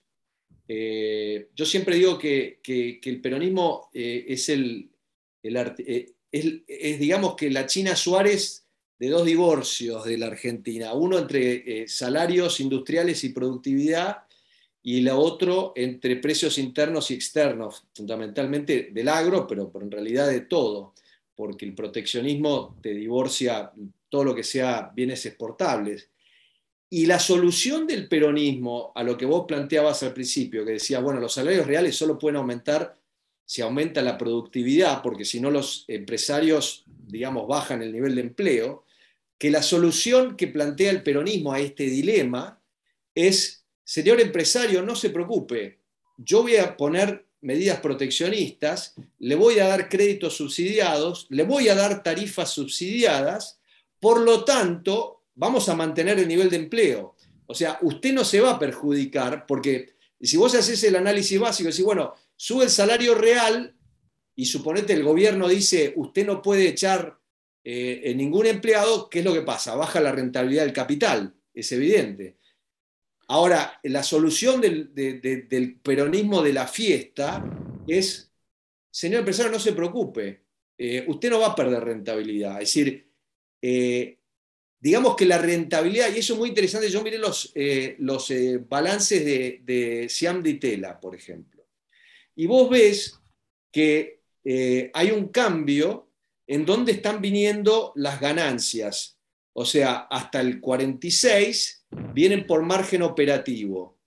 eh, yo siempre digo que, que, que el peronismo eh, es el, el arte, eh, es, es, digamos que la China Suárez de dos divorcios de la Argentina, uno entre eh, salarios industriales y productividad, y la otro entre precios internos y externos, fundamentalmente del agro, pero, pero en realidad de todo, porque el proteccionismo te divorcia todo lo que sea bienes exportables. Y la solución del peronismo a lo que vos planteabas al principio, que decías, bueno, los salarios reales solo pueden aumentar si aumenta la productividad, porque si no los empresarios, digamos, bajan el nivel de empleo, que la solución que plantea el peronismo a este dilema es, señor empresario, no se preocupe, yo voy a poner medidas proteccionistas, le voy a dar créditos subsidiados, le voy a dar tarifas subsidiadas, por lo tanto, vamos a mantener el nivel de empleo. O sea, usted no se va a perjudicar, porque si vos haces el análisis básico, decís, bueno, sube el salario real y suponete el gobierno dice, usted no puede echar eh, en ningún empleado, ¿qué es lo que pasa? Baja la rentabilidad del capital, es evidente. Ahora, la solución del, de, de, del peronismo de la fiesta es, señor empresario, no se preocupe, eh, usted no va a perder rentabilidad. Es decir, eh, digamos que la rentabilidad, y eso es muy interesante, yo miré los, eh, los eh, balances de, de Siam Di Tela, por ejemplo, y vos ves que eh, hay un cambio en dónde están viniendo las ganancias. O sea, hasta el cuarenta y seis vienen por margen operativo.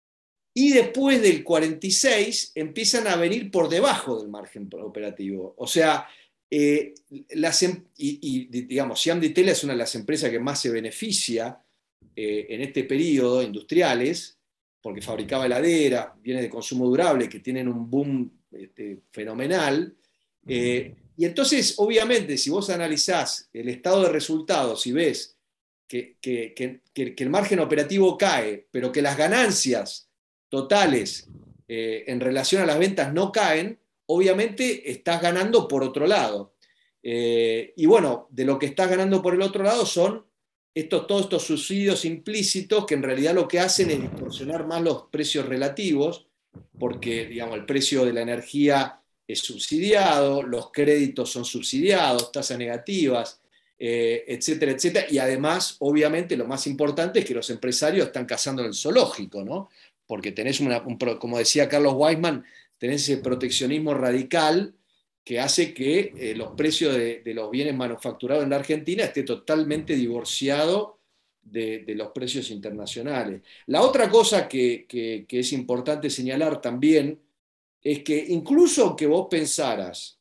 Y después del cuarenta y seis empiezan a venir por debajo del margen operativo. O sea, eh, las, y, y digamos, Siam Di Tela es una de las empresas que más se beneficia eh, en este periodo, industriales, porque fabricaba heladeras, bienes de consumo durable que tienen un boom este, fenomenal. Eh, y entonces, obviamente, si vos analizás el estado de resultados y ves que, que, que, que el margen operativo cae, pero que las ganancias totales eh, en relación a las ventas no caen, obviamente estás ganando por otro lado. Eh, y bueno, de lo que estás ganando por el otro lado son estos, todos estos subsidios implícitos que en realidad lo que hacen es distorsionar más los precios relativos, porque digamos, el precio de la energía es subsidiado, los créditos son subsidiados, tasas negativas, eh, etcétera, etcétera. Y además, obviamente, lo más importante es que los empresarios están cazando en el zoológico, ¿no? Porque tenés, una, un, como decía Carlos Weisman, tenés ese proteccionismo radical que hace que eh, los precios de, de, los bienes manufacturados en la Argentina esté totalmente divorciado de, de los precios internacionales. La otra cosa que, que, que es importante señalar también es que incluso que vos pensaras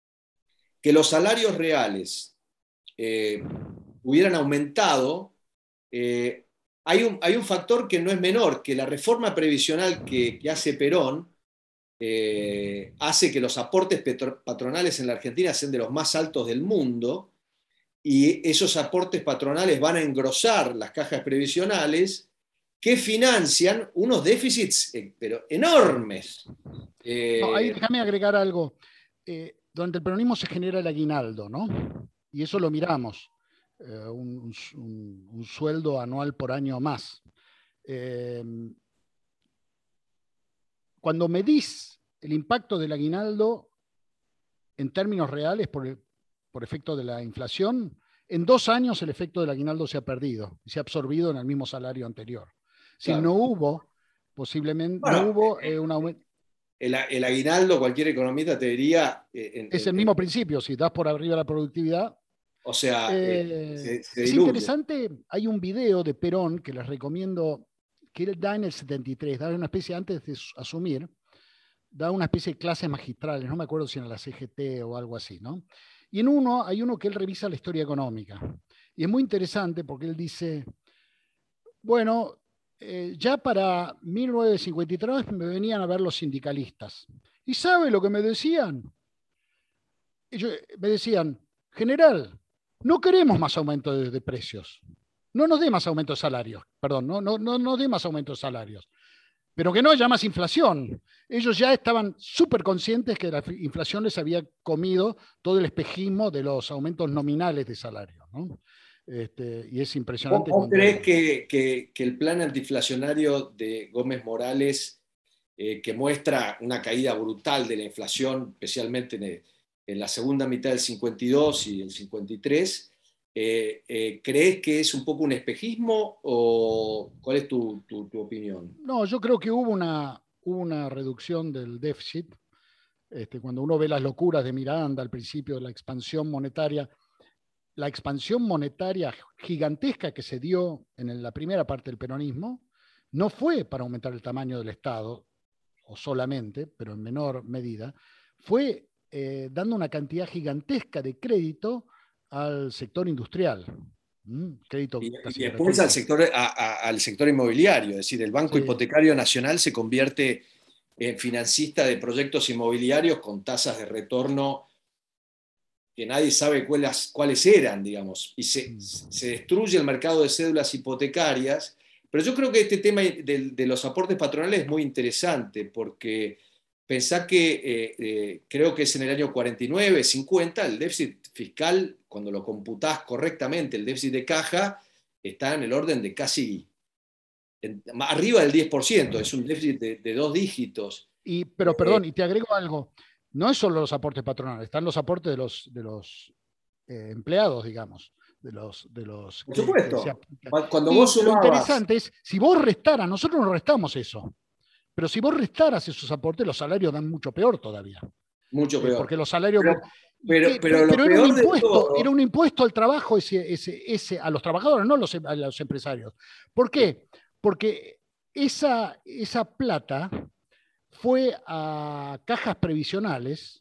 que los salarios reales eh, hubieran aumentado, eh, hay, un, hay un factor que no es menor, que la reforma previsional que, que hace Perón eh, hace que los aportes patronales en la Argentina sean de los más altos del mundo, y esos aportes patronales van a engrosar las cajas previsionales que financian unos déficits eh, pero enormes. No, ahí Eh, déjame agregar algo. Eh, durante el peronismo se genera el aguinaldo, ¿no? Y eso lo miramos, eh, un, un, un, sueldo anual por año más. Eh, cuando medís el impacto del aguinaldo en términos reales por, el, por efecto de la inflación, en dos años el efecto del aguinaldo se ha perdido y se ha absorbido en el mismo salario anterior. Si claro. no hubo, posiblemente, no Bueno, hubo eh, un aumento. El, el, aguinaldo, cualquier economista te diría. Eh, en, Es el en, mismo en, principio, si das por arriba la productividad. o sea, eh, Eh, se, se es diluye. interesante, hay un video de Perón que les recomiendo, que él da en el setenta y tres, da una especie, antes de asumir, da una especie de clases magistrales, no me acuerdo si en la C G T o algo así, ¿no? Y en uno hay uno que él revisa la historia económica. Y es muy interesante porque él dice, bueno, eh, ya para mil novecientos cincuenta y tres me venían a ver los sindicalistas. ¿Y sabe lo que me decían? Ellos me decían, general, no queremos más aumento de, de precios. No nos dé más aumento de salarios. Perdón, no, no, no nos dé más aumento de salarios. Pero que no haya más inflación. Ellos ya estaban súper conscientes que la inflación les había comido todo el espejismo de los aumentos nominales de salario, ¿no? Este, y es impresionante. ¿Vos, vos cuando... creés que, que, que el plan antiinflacionario de Gómez Morales, eh, que muestra una caída brutal de la inflación, especialmente en, en la segunda mitad del cincuenta y dos y el cincuenta y tres, eh, eh, ¿crees que es un poco un espejismo o cuál es tu, tu, tu opinión? No, yo creo que hubo una, hubo una reducción del déficit. Este, cuando uno ve las locuras de Miranda al principio de la expansión monetaria, la expansión monetaria gigantesca que se dio en la primera parte del peronismo no fue para aumentar el tamaño del Estado, o solamente, pero en menor medida, fue eh, dando una cantidad gigantesca de crédito al sector industrial. ¿Mm? Crédito Y, casi y después al gratuito. sector, a, a, al sector inmobiliario, es decir, el Banco Sí. Hipotecario Nacional se convierte en financista de proyectos inmobiliarios con tasas de retorno que nadie sabe cuáles, cuáles eran, digamos, y se, se destruye el mercado de cédulas hipotecarias. Pero yo creo que este tema de, de los aportes patronales es muy interesante, porque pensá que eh, eh, creo que es en el año cuarenta y nueve, cincuenta, el déficit fiscal, cuando lo computás correctamente, el déficit de caja, está en el orden de casi en, arriba del diez por ciento, es un déficit de, de dos dígitos. Y, pero Eh, perdón, y te agrego algo, no es solo los aportes patronales, están los aportes de los, de los eh, empleados, digamos, de los, de los por que, que se supuesto, aplican. cuando vos Y lo sumabas, interesante es, si vos restaras, nosotros no restamos eso, pero si vos restaras esos aportes, los salarios dan mucho peor todavía. mucho Eh, peor. porque los salarios Pero, brut- y pero, que, pero lo pero era un peor de impuesto, era todo, un impuesto al trabajo ese, ese, ese, a los trabajadores, no los, a los empresarios. ¿Por qué? Porque esa, esa plata fue a cajas previsionales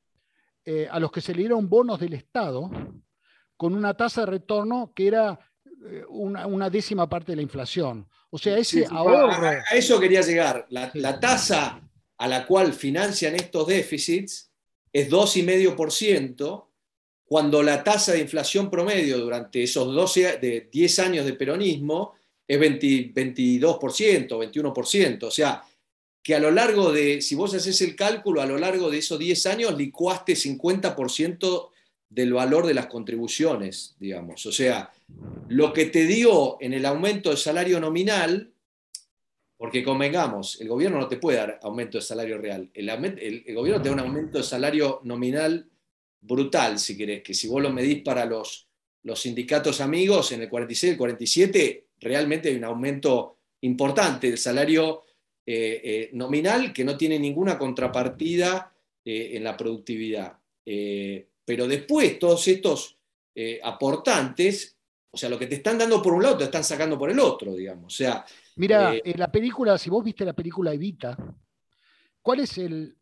eh, a los que se le dieron bonos del Estado con una tasa de retorno que era eh, una, una, décima parte de la inflación. O sea, sí, ese sí, a, ahorro... a, eso quería llegar. La, Sí. la tasa a la cual financian estos déficits es dos coma cinco por ciento, cuando la tasa de inflación promedio durante esos doce, de diez años de peronismo es veinte, veintidós por ciento, veintiuno por ciento. O sea, que a lo largo de, si vos haces el cálculo, a lo largo de esos diez años licuaste cincuenta por ciento del valor de las contribuciones, digamos. O sea, lo que te dio en el aumento del salario nominal, porque convengamos, el gobierno no te puede dar aumento de salario real, el, el, el gobierno te da un aumento de salario nominal brutal, si querés, que si vos lo medís para los, los sindicatos amigos, en el cuarenta y seis, el cuarenta y siete, realmente hay un aumento importante del salario eh, eh, nominal que no tiene ninguna contrapartida eh, en la productividad. Eh, pero después todos estos eh, aportantes, o sea, lo que te están dando por un lado, te están sacando por el otro, digamos. O sea, Mira, eh, en la película, si vos viste la película Evita, ¿cuál es el,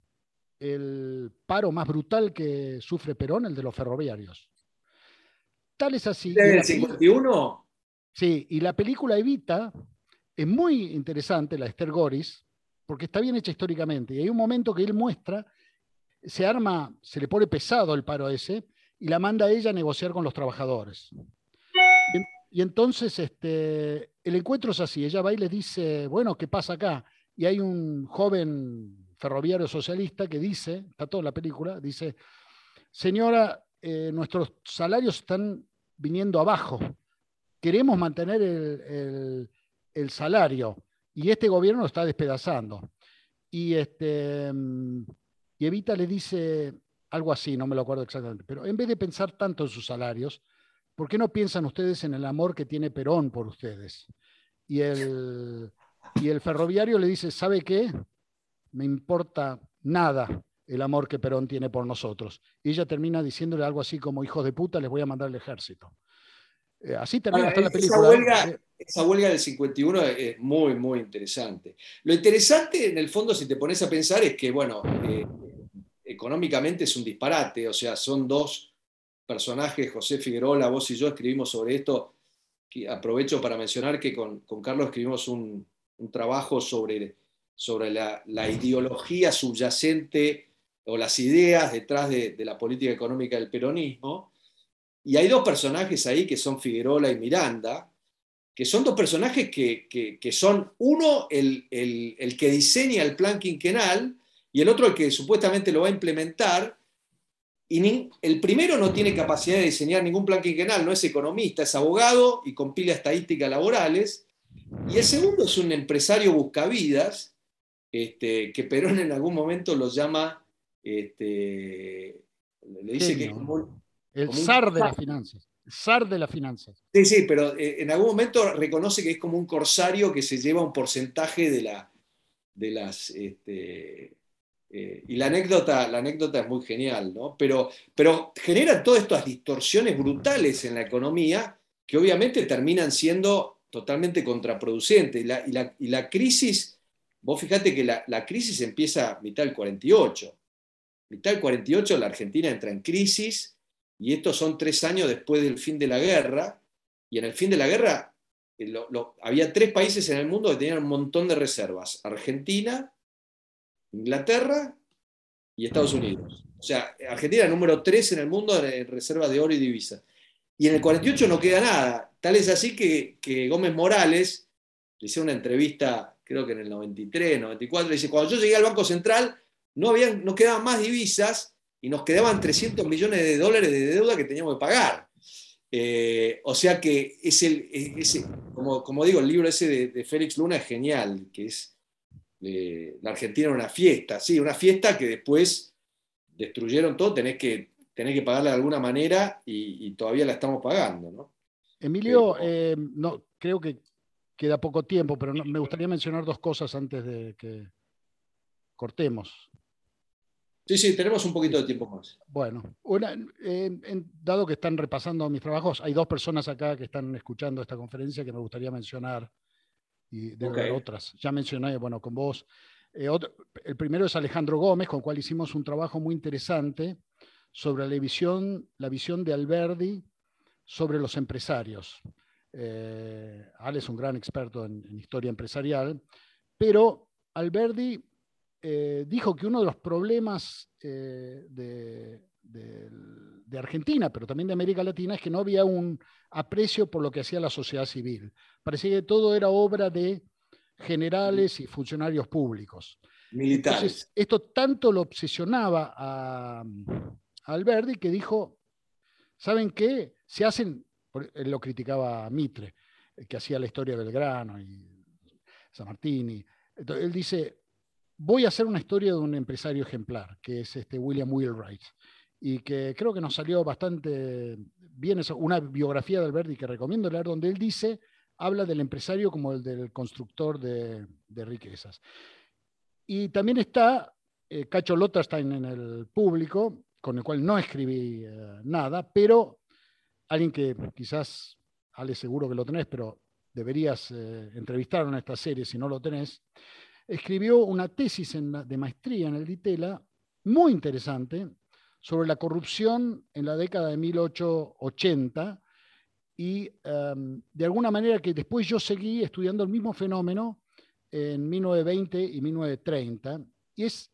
el paro más brutal que sufre Perón? El de los ferroviarios. Tal es así, y en ¿desde el la película, cincuenta y uno? sí, y la película Evita es muy interesante, la de Esther Goris, porque está bien hecha históricamente, y hay un momento que él muestra, se arma, se le pone pesado el paro ese, y la manda a ella a negociar con los trabajadores. Y, en, y entonces este, el encuentro es así, ella va y les dice, bueno, ¿qué pasa acá? Y hay un joven ferroviario socialista que dice, está toda la película, dice, señora, eh, nuestros salarios están viniendo abajo, queremos mantener el, el, el, salario y este gobierno lo está despedazando. Y, este, y Evita le dice algo así, no me lo acuerdo exactamente, pero en vez de pensar tanto en sus salarios, ¿por qué no piensan ustedes en el amor que tiene Perón por ustedes? Y el, y el ferroviario le dice, ¿sabe qué? Me importa nada el amor que Perón tiene por nosotros. Y ella termina diciéndole algo así como, hijos de puta, les voy a mandar al ejército. Eh, así termina Ahora, hasta la esa película. huelga, ¿Eh? esa huelga del cincuenta y uno es muy, muy interesante. Lo interesante, en el fondo, si te pones a pensar, es que, bueno, eh, económicamente es un disparate, o sea, son dos personajes, José Figueroa, vos y yo escribimos sobre esto, aprovecho para mencionar que con, con Carlos escribimos un, un trabajo sobre, sobre la, la ideología subyacente o las ideas detrás de, de la política económica del peronismo. Y hay dos personajes ahí que son Figuerola y Miranda, que son dos personajes que, que, que son uno el, el, el que diseña el plan quinquenal y el otro el que supuestamente lo va a implementar. Y ni, el primero no tiene capacidad de diseñar ningún plan quinquenal, no es economista, es abogado y compila estadísticas laborales. Y el segundo es un empresario buscavidas, este, que Perón en algún momento lo llama, este, le dice que es Genio, como un, ¿no? El como un zar de las finanzas. El zar de las finanzas. Sí, sí, pero eh, en algún momento reconoce que es como un corsario que se lleva un porcentaje de, la, de las... Este, eh, y la anécdota, la anécdota es muy genial, ¿no? Pero, pero generan todas estas distorsiones brutales en la economía que obviamente terminan siendo totalmente contraproducentes. Y la, y la, y la crisis, vos fijate que la, la crisis empieza a mitad del cuarenta y ocho. Mitad del cuarenta y ocho la Argentina entra en crisis y estos son tres años después del fin de la guerra. Y en el fin de la guerra eh, lo, lo, había tres países en el mundo que tenían un montón de reservas: Argentina, Inglaterra y Estados Unidos. O sea, Argentina era número tres en el mundo en reservas de oro y divisa. Y en el cuarenta y ocho no queda nada. Tal es así que, que Gómez Morales le hizo una entrevista, creo que en el noventa y tres, noventa y cuatro, dice: cuando yo llegué al Banco Central no, habían, no quedaban más divisas y nos quedaban trescientos millones de dólares de deuda que teníamos que pagar. Eh, o sea que es el, es, como, como digo, el libro ese de, de Félix Luna es genial, que es eh, la Argentina era una fiesta, sí, una fiesta que después destruyeron todo, tenés que, tenés que pagarla de alguna manera y, y todavía la estamos pagando, ¿no? Emilio, Pero, eh, no, creo que queda poco tiempo, pero no, me gustaría mencionar dos cosas antes de que cortemos. sí, sí, tenemos un poquito de Este, tiempo más. bueno, una, en, en, dado que están repasando mis trabajos, hay dos personas acá que están escuchando esta conferencia que me gustaría mencionar y debe Ok. haber otras. Ya mencioné, bueno, con vos. Eh, otro, el primero es Alejandro Gómez, con el cual hicimos un trabajo muy interesante sobre la visión, la visión de Alberdi sobre los empresarios. Eh, Ale es un gran experto en, en historia empresarial, pero Alberdi eh, dijo que uno de los problemas eh, de, de, de, Argentina, pero también de América Latina, es que no había un aprecio por lo que hacía la sociedad civil. Parecía que todo era obra de generales y funcionarios públicos. Entonces, Militares. esto tanto lo obsesionaba a, a Alberdi que dijo: ¿saben qué? Se hacen, él lo criticaba a Mitre, que hacía la historia del grano y San Martín. Entonces, él dice: voy a hacer una historia de un empresario ejemplar, que es este William Wheelwright, y que creo que nos salió bastante bien, eso, una biografía de Alberti que recomiendo leer, donde él dice, habla del empresario como el del constructor de, de riquezas. Y también está eh, Cacho Lotterstein en el público, con el cual no escribí eh, nada, pero alguien que quizás, Ale, seguro que lo tenés, pero deberías eh, entrevistar en esta serie si no lo tenés, escribió una tesis en la, de maestría en el DITELA muy interesante sobre la corrupción en la década de mil ochocientos ochenta y um, de alguna manera que después yo seguí estudiando el mismo fenómeno en mil novecientos veinte y mil novecientos treinta. Y es,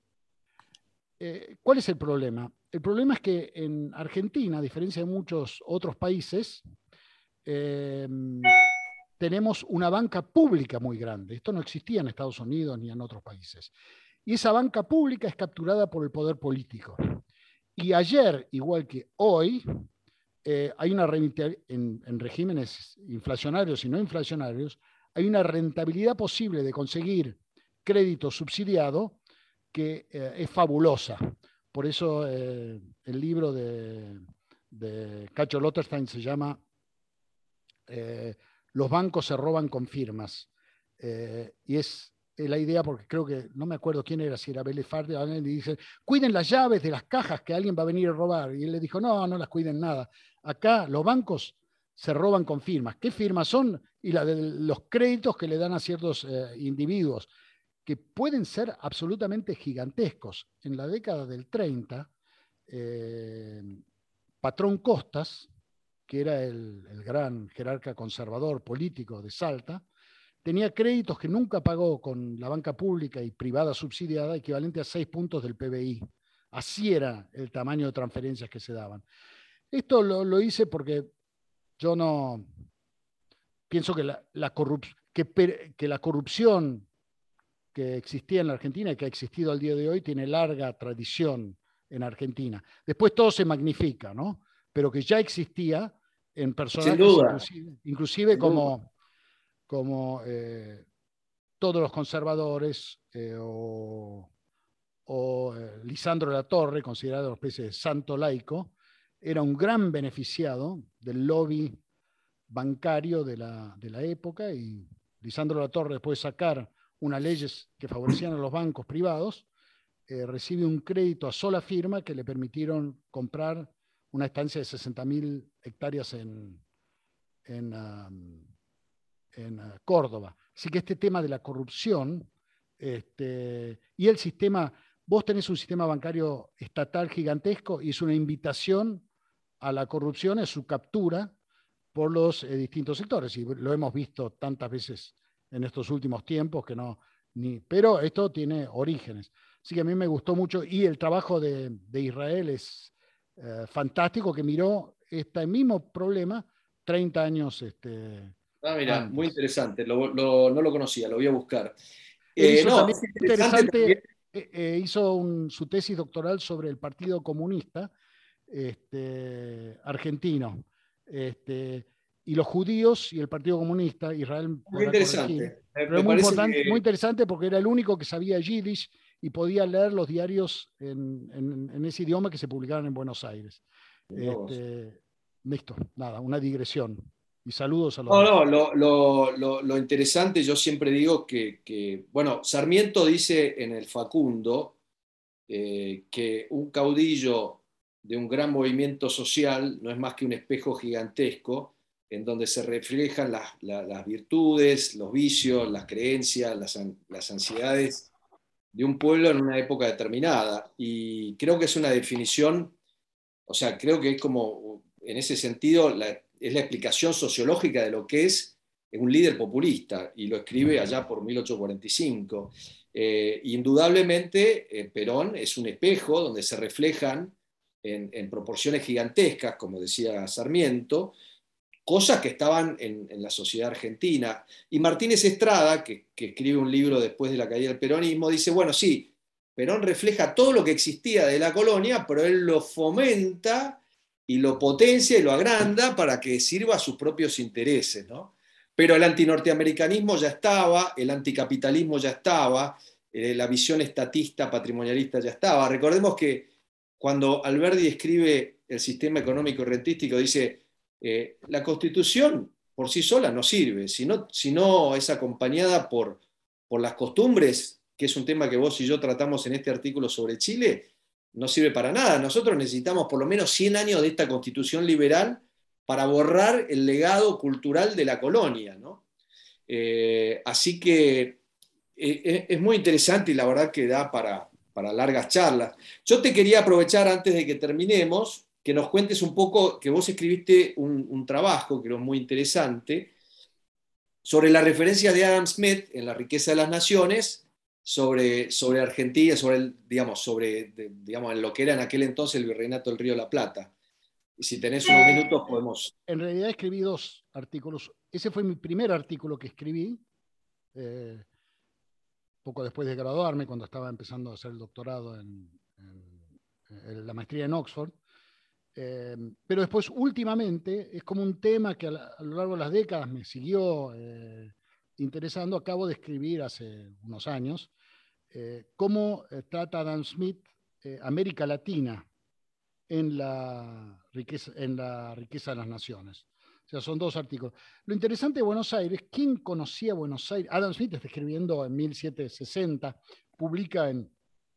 eh, ¿cuál es el problema? El problema es que en Argentina, a diferencia de muchos otros países, eh, tenemos una banca pública muy grande. Esto no existía en Estados Unidos ni en otros países. Y esa banca pública es capturada por el poder político. Y ayer, igual que hoy, eh, hay una en, en regímenes inflacionarios y no inflacionarios, hay una rentabilidad posible de conseguir crédito subsidiado que eh, es fabulosa. Por eso eh, el libro de, de Cacho Lotterstein se llama eh, Los bancos se roban con firmas. Eh, y es la idea, porque creo que, no me acuerdo quién era, si era Vélez Farde, alguien le dice: cuiden las llaves de las cajas que alguien va a venir a robar. Y él le dijo: no, no las cuiden nada. Acá los bancos se roban con firmas. ¿Qué firmas son? Y la de los créditos que le dan a ciertos eh, individuos, que pueden ser absolutamente gigantescos. En la década del treinta, eh, Patrón Costas, que era el, el gran jerarca conservador político de Salta, tenía créditos que nunca pagó con la banca pública y privada subsidiada, equivalente a seis puntos del P B I. Así era el tamaño de transferencias que se daban. Esto lo, lo hice porque yo no pienso que la, la, corrup que, que la corrupción que existía en la Argentina y que ha existido al día de hoy tiene larga tradición en Argentina. Después todo se magnifica, ¿no? Pero que ya existía en Sin personajes duda, inclusive, inclusive sin duda. como, como eh, todos los conservadores eh, o, o eh, Lisandro Latorre, considerado una especie de santo laico, era un gran beneficiado del lobby bancario de la, de la época, y Lisandro Latorre, después de sacar unas leyes que favorecían a los bancos privados, eh, recibe un crédito a sola firma que le permitieron comprar una estancia de sesenta mil hectáreas en, en, um, en uh, Córdoba. Así que este tema de la corrupción este, y el sistema, vos tenés un sistema bancario estatal gigantesco y es una invitación a la corrupción, es su captura por los eh, distintos sectores, y lo hemos visto tantas veces en estos últimos tiempos que no, ni, pero esto tiene orígenes. Así que a mí me gustó mucho, y el trabajo de, de Israel es eh, fantástico, que miró este mismo problema treinta años este, Ah, mira, muy antes. interesante, lo, lo, no lo conocía, lo voy a buscar. Él Eh, hizo no, también, es interesante también. interesante, eh, eh, hizo un, su tesis doctoral sobre el Partido Comunista este, argentino. Este, y los judíos y el Partido Comunista, Israel Muy podrá corregir, interesante. Me, pero es me muy parece importante, muy que interesante porque era el único que sabía Yiddish y podía leer los diarios en, en, en ese idioma que se publicaban en Buenos Aires. mirá vos. Este, listo, nada, una digresión. Y saludos a los No, no, dos. lo, lo, lo, lo interesante, yo siempre digo que, que, bueno, Sarmiento dice en el Facundo eh, que un caudillo de un gran movimiento social no es más que un espejo gigantesco en donde se reflejan las, las, las virtudes, los vicios, las creencias, las, las ansiedades de un pueblo en una época determinada. Y creo que es una definición, o sea, creo que es como, en ese sentido, la, es la explicación sociológica de lo que es un líder populista, y lo escribe allá por mil ochocientos cuarenta y cinco. Eh, indudablemente, eh, Perón es un espejo donde se reflejan en, en proporciones gigantescas, como decía Sarmiento, cosas que estaban en, en, la sociedad argentina. Y Martínez Estrada, que, que escribe un libro después de la caída del peronismo, dice, bueno, sí, Perón refleja todo lo que existía de la colonia, pero él lo fomenta y lo potencia y lo agranda para que sirva a sus propios intereses, ¿no? Pero el antinorteamericanismo ya estaba, el anticapitalismo ya estaba, eh, la visión estatista, patrimonialista ya estaba. Recordemos que cuando Alberdi escribe el sistema económico y rentístico, dice, eh, la Constitución por sí sola no sirve, si no, si no es acompañada por, por las costumbres, que es un tema que vos y yo tratamos en este artículo sobre Chile, no sirve para nada. Nosotros necesitamos por lo menos cien años de esta Constitución liberal para borrar el legado cultural de la colonia, ¿no? Eh, así que eh, es muy interesante y la verdad que da para, para largas charlas. Yo te quería aprovechar antes de que terminemos, que nos cuentes un poco, que vos escribiste un, un trabajo que era muy interesante, sobre la referencia de Adam Smith en La riqueza de las naciones, sobre, sobre Argentina, sobre, el, digamos, sobre de, digamos, en lo que era en aquel entonces el virreinato del Río de la Plata. Y si tenés unos minutos podemos... En realidad escribí dos artículos. Ese fue mi primer artículo que escribí, eh, poco después de graduarme, cuando estaba empezando a hacer el doctorado en, en, en la maestría en Oxford. Eh, pero después, últimamente, es como un tema que a, la, a lo largo de las décadas me siguió eh, interesando. Acabo de escribir hace unos años eh, cómo eh, trata Adam Smith eh, América Latina en la, riqueza, en la riqueza de las naciones. O sea, son dos artículos. Lo interesante de Buenos Aires, ¿quién conocía Buenos Aires? Adam Smith está escribiendo en mil setecientos sesenta, publica en...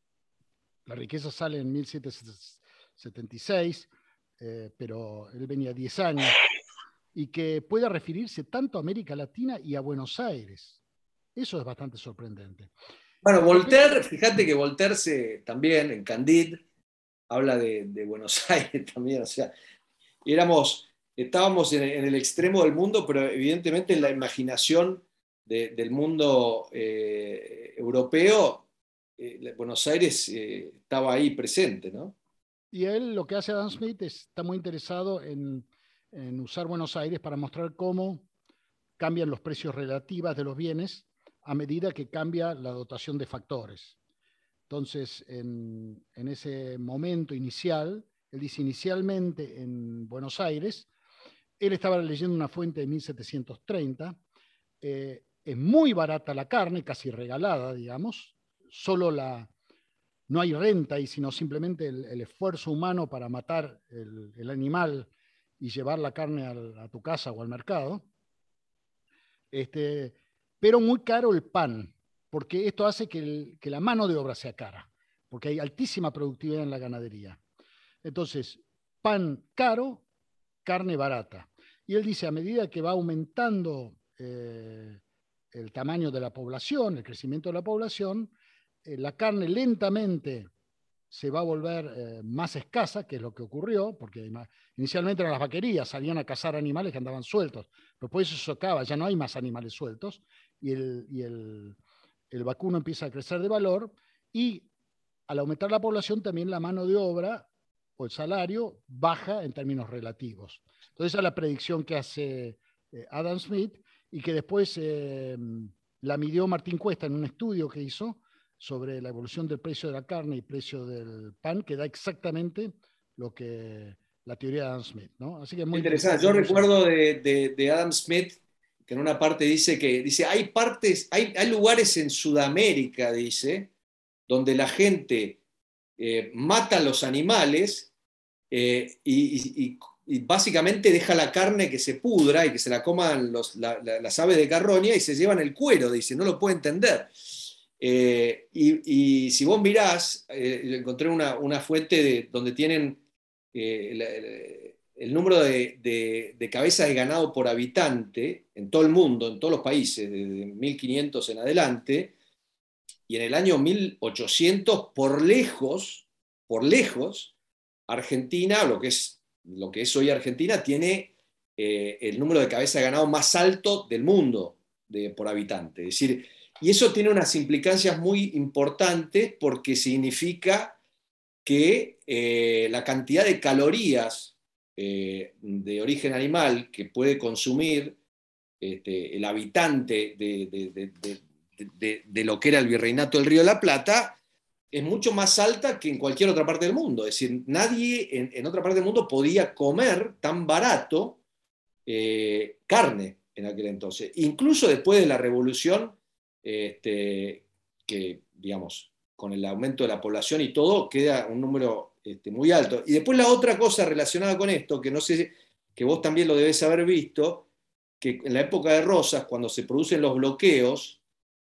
La riqueza sale en mil setecientos setenta y seis, eh, pero él venía diez años, y que pueda referirse tanto a América Latina y a Buenos Aires. Eso es bastante sorprendente. Bueno, Respecto, Voltaire, fíjate que Voltaire se, también en Candide habla de, de Buenos Aires también, o sea, éramos, estábamos en, en el extremo del mundo, pero evidentemente en la imaginación de, del mundo eh, europeo, eh, Buenos Aires eh, estaba ahí presente, ¿no? Y él lo que hace Adam Smith es, está muy interesado en, en usar Buenos Aires para mostrar cómo cambian los precios relativos de los bienes a medida que cambia la dotación de factores. Entonces, en, en ese momento inicial, él dice inicialmente en Buenos Aires, él estaba leyendo una fuente de mil setecientos treinta, eh, es muy barata la carne, casi regalada, digamos, solo la, no hay renta y sino simplemente el, el esfuerzo humano para matar el, el animal y llevar la carne al, a tu casa o al mercado. Este, pero muy caro el pan, porque esto hace que, el, que la mano de obra sea cara, porque hay altísima productividad en la ganadería. Entonces, pan caro, carne barata. Y él dice, a medida que va aumentando eh, el tamaño de la población, el crecimiento de la población, eh, la carne lentamente se va a volver eh, más escasa, que es lo que ocurrió, porque inicialmente eran las vaquerías, salían a cazar animales que andaban sueltos, pero después eso se acaba, ya no hay más animales sueltos, y el, y el, el vacuno empieza a crecer de valor, y al aumentar la población también la mano de obra o el salario baja en términos relativos. Entonces esa es la predicción que hace eh, Adam Smith y que después eh, la midió Martín Cuesta en un estudio que hizo sobre la evolución del precio de la carne y precio del pan, que da exactamente lo que la teoría de Adam Smith, ¿no? Así que es muy Interesante. interesante. Yo Eso. recuerdo de, de, de Adam Smith que en una parte dice que dice hay partes, hay, hay lugares en Sudamérica, dice, donde la gente eh, mata a los animales eh, y, y, y, básicamente deja la carne que se pudra y que se la coman los, la, la, las aves de carroña y se llevan el cuero, dice, no lo puede entender. Eh, y, y si vos mirás, eh, encontré una, una fuente de, donde tienen eh, el, el, número de, de, de cabezas de ganado por habitante en todo el mundo, en todos los países, desde mil quinientos en adelante, y en el año mil ochocientos, por lejos, por lejos, Argentina, lo que es, lo que es hoy Argentina, tiene eh, el número de cabezas de ganado más alto del mundo de, por habitante. Es decir, y eso tiene unas implicancias muy importantes porque significa que eh, la cantidad de calorías eh, de origen animal que puede consumir este, el habitante de, de, de, de, de lo que era el Virreinato del Río de la Plata es mucho más alta que en cualquier otra parte del mundo. Es decir, nadie en, en otra parte del mundo podía comer tan barato eh, carne en aquel entonces. Incluso después de la revolución, este, que, digamos, con el aumento de la población y todo, queda un número este, muy alto. Y después la otra cosa relacionada con esto, que no sé, que vos también lo debés haber visto, que en la época de Rosas, cuando se producen los bloqueos,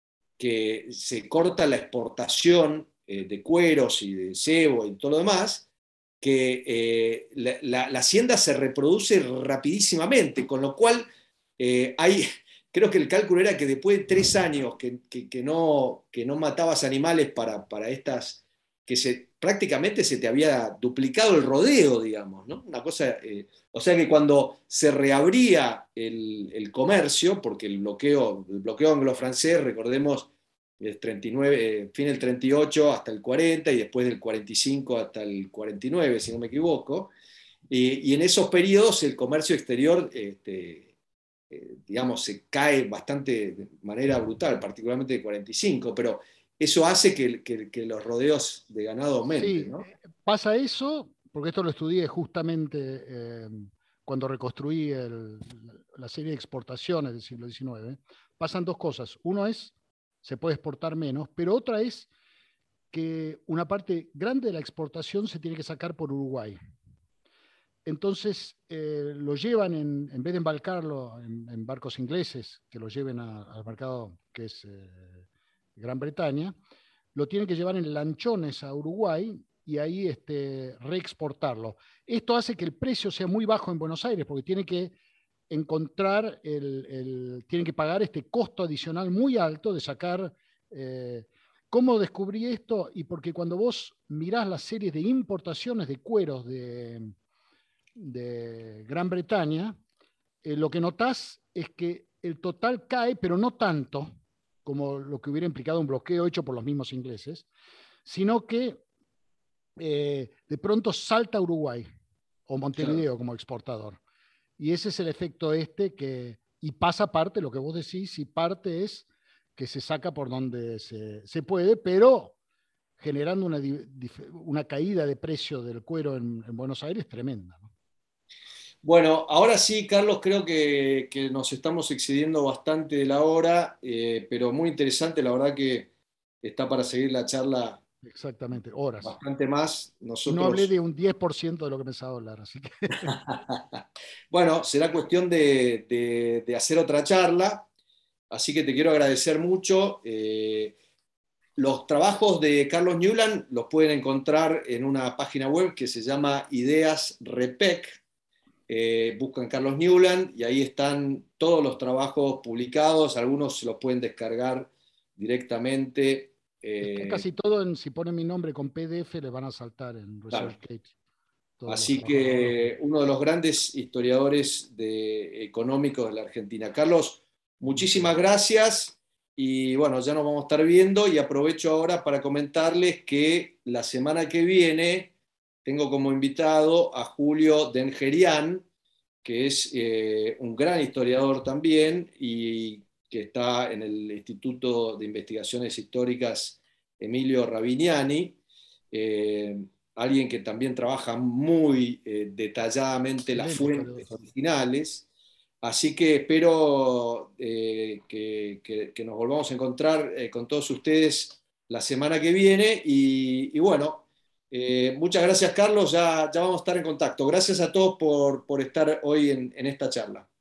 que se corta la exportación eh, de cueros y de cebo y todo lo demás, que eh, la, la, la, hacienda se reproduce rapidísimamente, con lo cual eh, hay, creo que el cálculo era que después de tres años que, que, que, no, que no matabas animales para, para estas, que se, prácticamente se te había duplicado el rodeo, digamos, ¿no? Una cosa, eh, o sea que cuando se reabría el, el comercio, porque el bloqueo, el bloqueo anglo-francés, recordemos, el treinta y nueve, eh, fin del treinta y ocho hasta el cuarenta y después del cuarenta y cinco hasta el cuarenta y nueve, si no me equivoco. Y, y en esos periodos el comercio exterior, este, eh, digamos, se cae bastante de manera brutal, particularmente de cuarenta y cinco, pero eso hace que, que, que los rodeos de ganado aumenten, Sí, ¿no? pasa eso, porque esto lo estudié justamente eh, cuando reconstruí el, la serie de exportaciones del siglo diecinueve. Pasan dos cosas. Uno es, se puede exportar menos, pero otra es que una parte grande de la exportación se tiene que sacar por Uruguay. Entonces eh, lo llevan, en, en vez de embarcarlo en, en barcos ingleses, que lo lleven a, al mercado que es eh, Gran Bretaña, lo tienen que llevar en lanchones a Uruguay y ahí este, reexportarlo. Esto hace que el precio sea muy bajo en Buenos Aires, porque tiene que encontrar, el, el, tienen que pagar este costo adicional muy alto de sacar... Eh, ¿Cómo descubrí esto? Y porque cuando vos mirás las series de importaciones de cueros de, de Gran Bretaña, eh, lo que notás es que el total cae, pero no tanto como lo que hubiera implicado un bloqueo hecho por los mismos ingleses, sino que eh, de pronto salta Uruguay o Claro. Montevideo como exportador. Y ese es el efecto este que, y pasa parte, lo que vos decís, y parte es que se saca por donde se, se puede, pero generando una, una, caída de precio del cuero en, en Buenos Aires tremenda, ¿no? Bueno, ahora sí, Carlos, creo que, que nos estamos excediendo bastante de la hora, eh, pero muy interesante, la verdad que está para seguir la charla Exactamente, horas. bastante más. Y no hablé de Nosotros, un diez por ciento de lo que pensaba hablar, así que... bueno, será cuestión de, de- de hacer otra charla, así que te quiero agradecer mucho. Eh, los trabajos de Carlos Newland los pueden encontrar en una página web que se llama Ideas Repec. Eh, buscan Carlos Newland y ahí están todos los trabajos publicados, algunos se los pueden descargar directamente. Está eh, casi todo en, si ponen mi nombre con P D F, le van a saltar en claro. ResearchGate todos los Así trabajos. que uno de los grandes historiadores de, económicos de la Argentina. Carlos, Muchas muchísimas gracias. gracias y bueno, ya nos vamos a estar viendo y aprovecho ahora para comentarles que la semana que viene tengo como invitado a Julio Dengerian, que es eh, un gran historiador también y que está en el Instituto de Investigaciones Históricas Emilio Ravignani, eh, alguien que también trabaja muy eh, detalladamente las Excelente historiador fuentes también. originales. Así que espero eh, que, que, que, nos volvamos a encontrar eh, con todos ustedes la semana que viene y, y bueno, eh, muchas gracias, Carlos. Ya, ya vamos a estar en contacto. Gracias a todos por, por estar hoy en, en esta charla.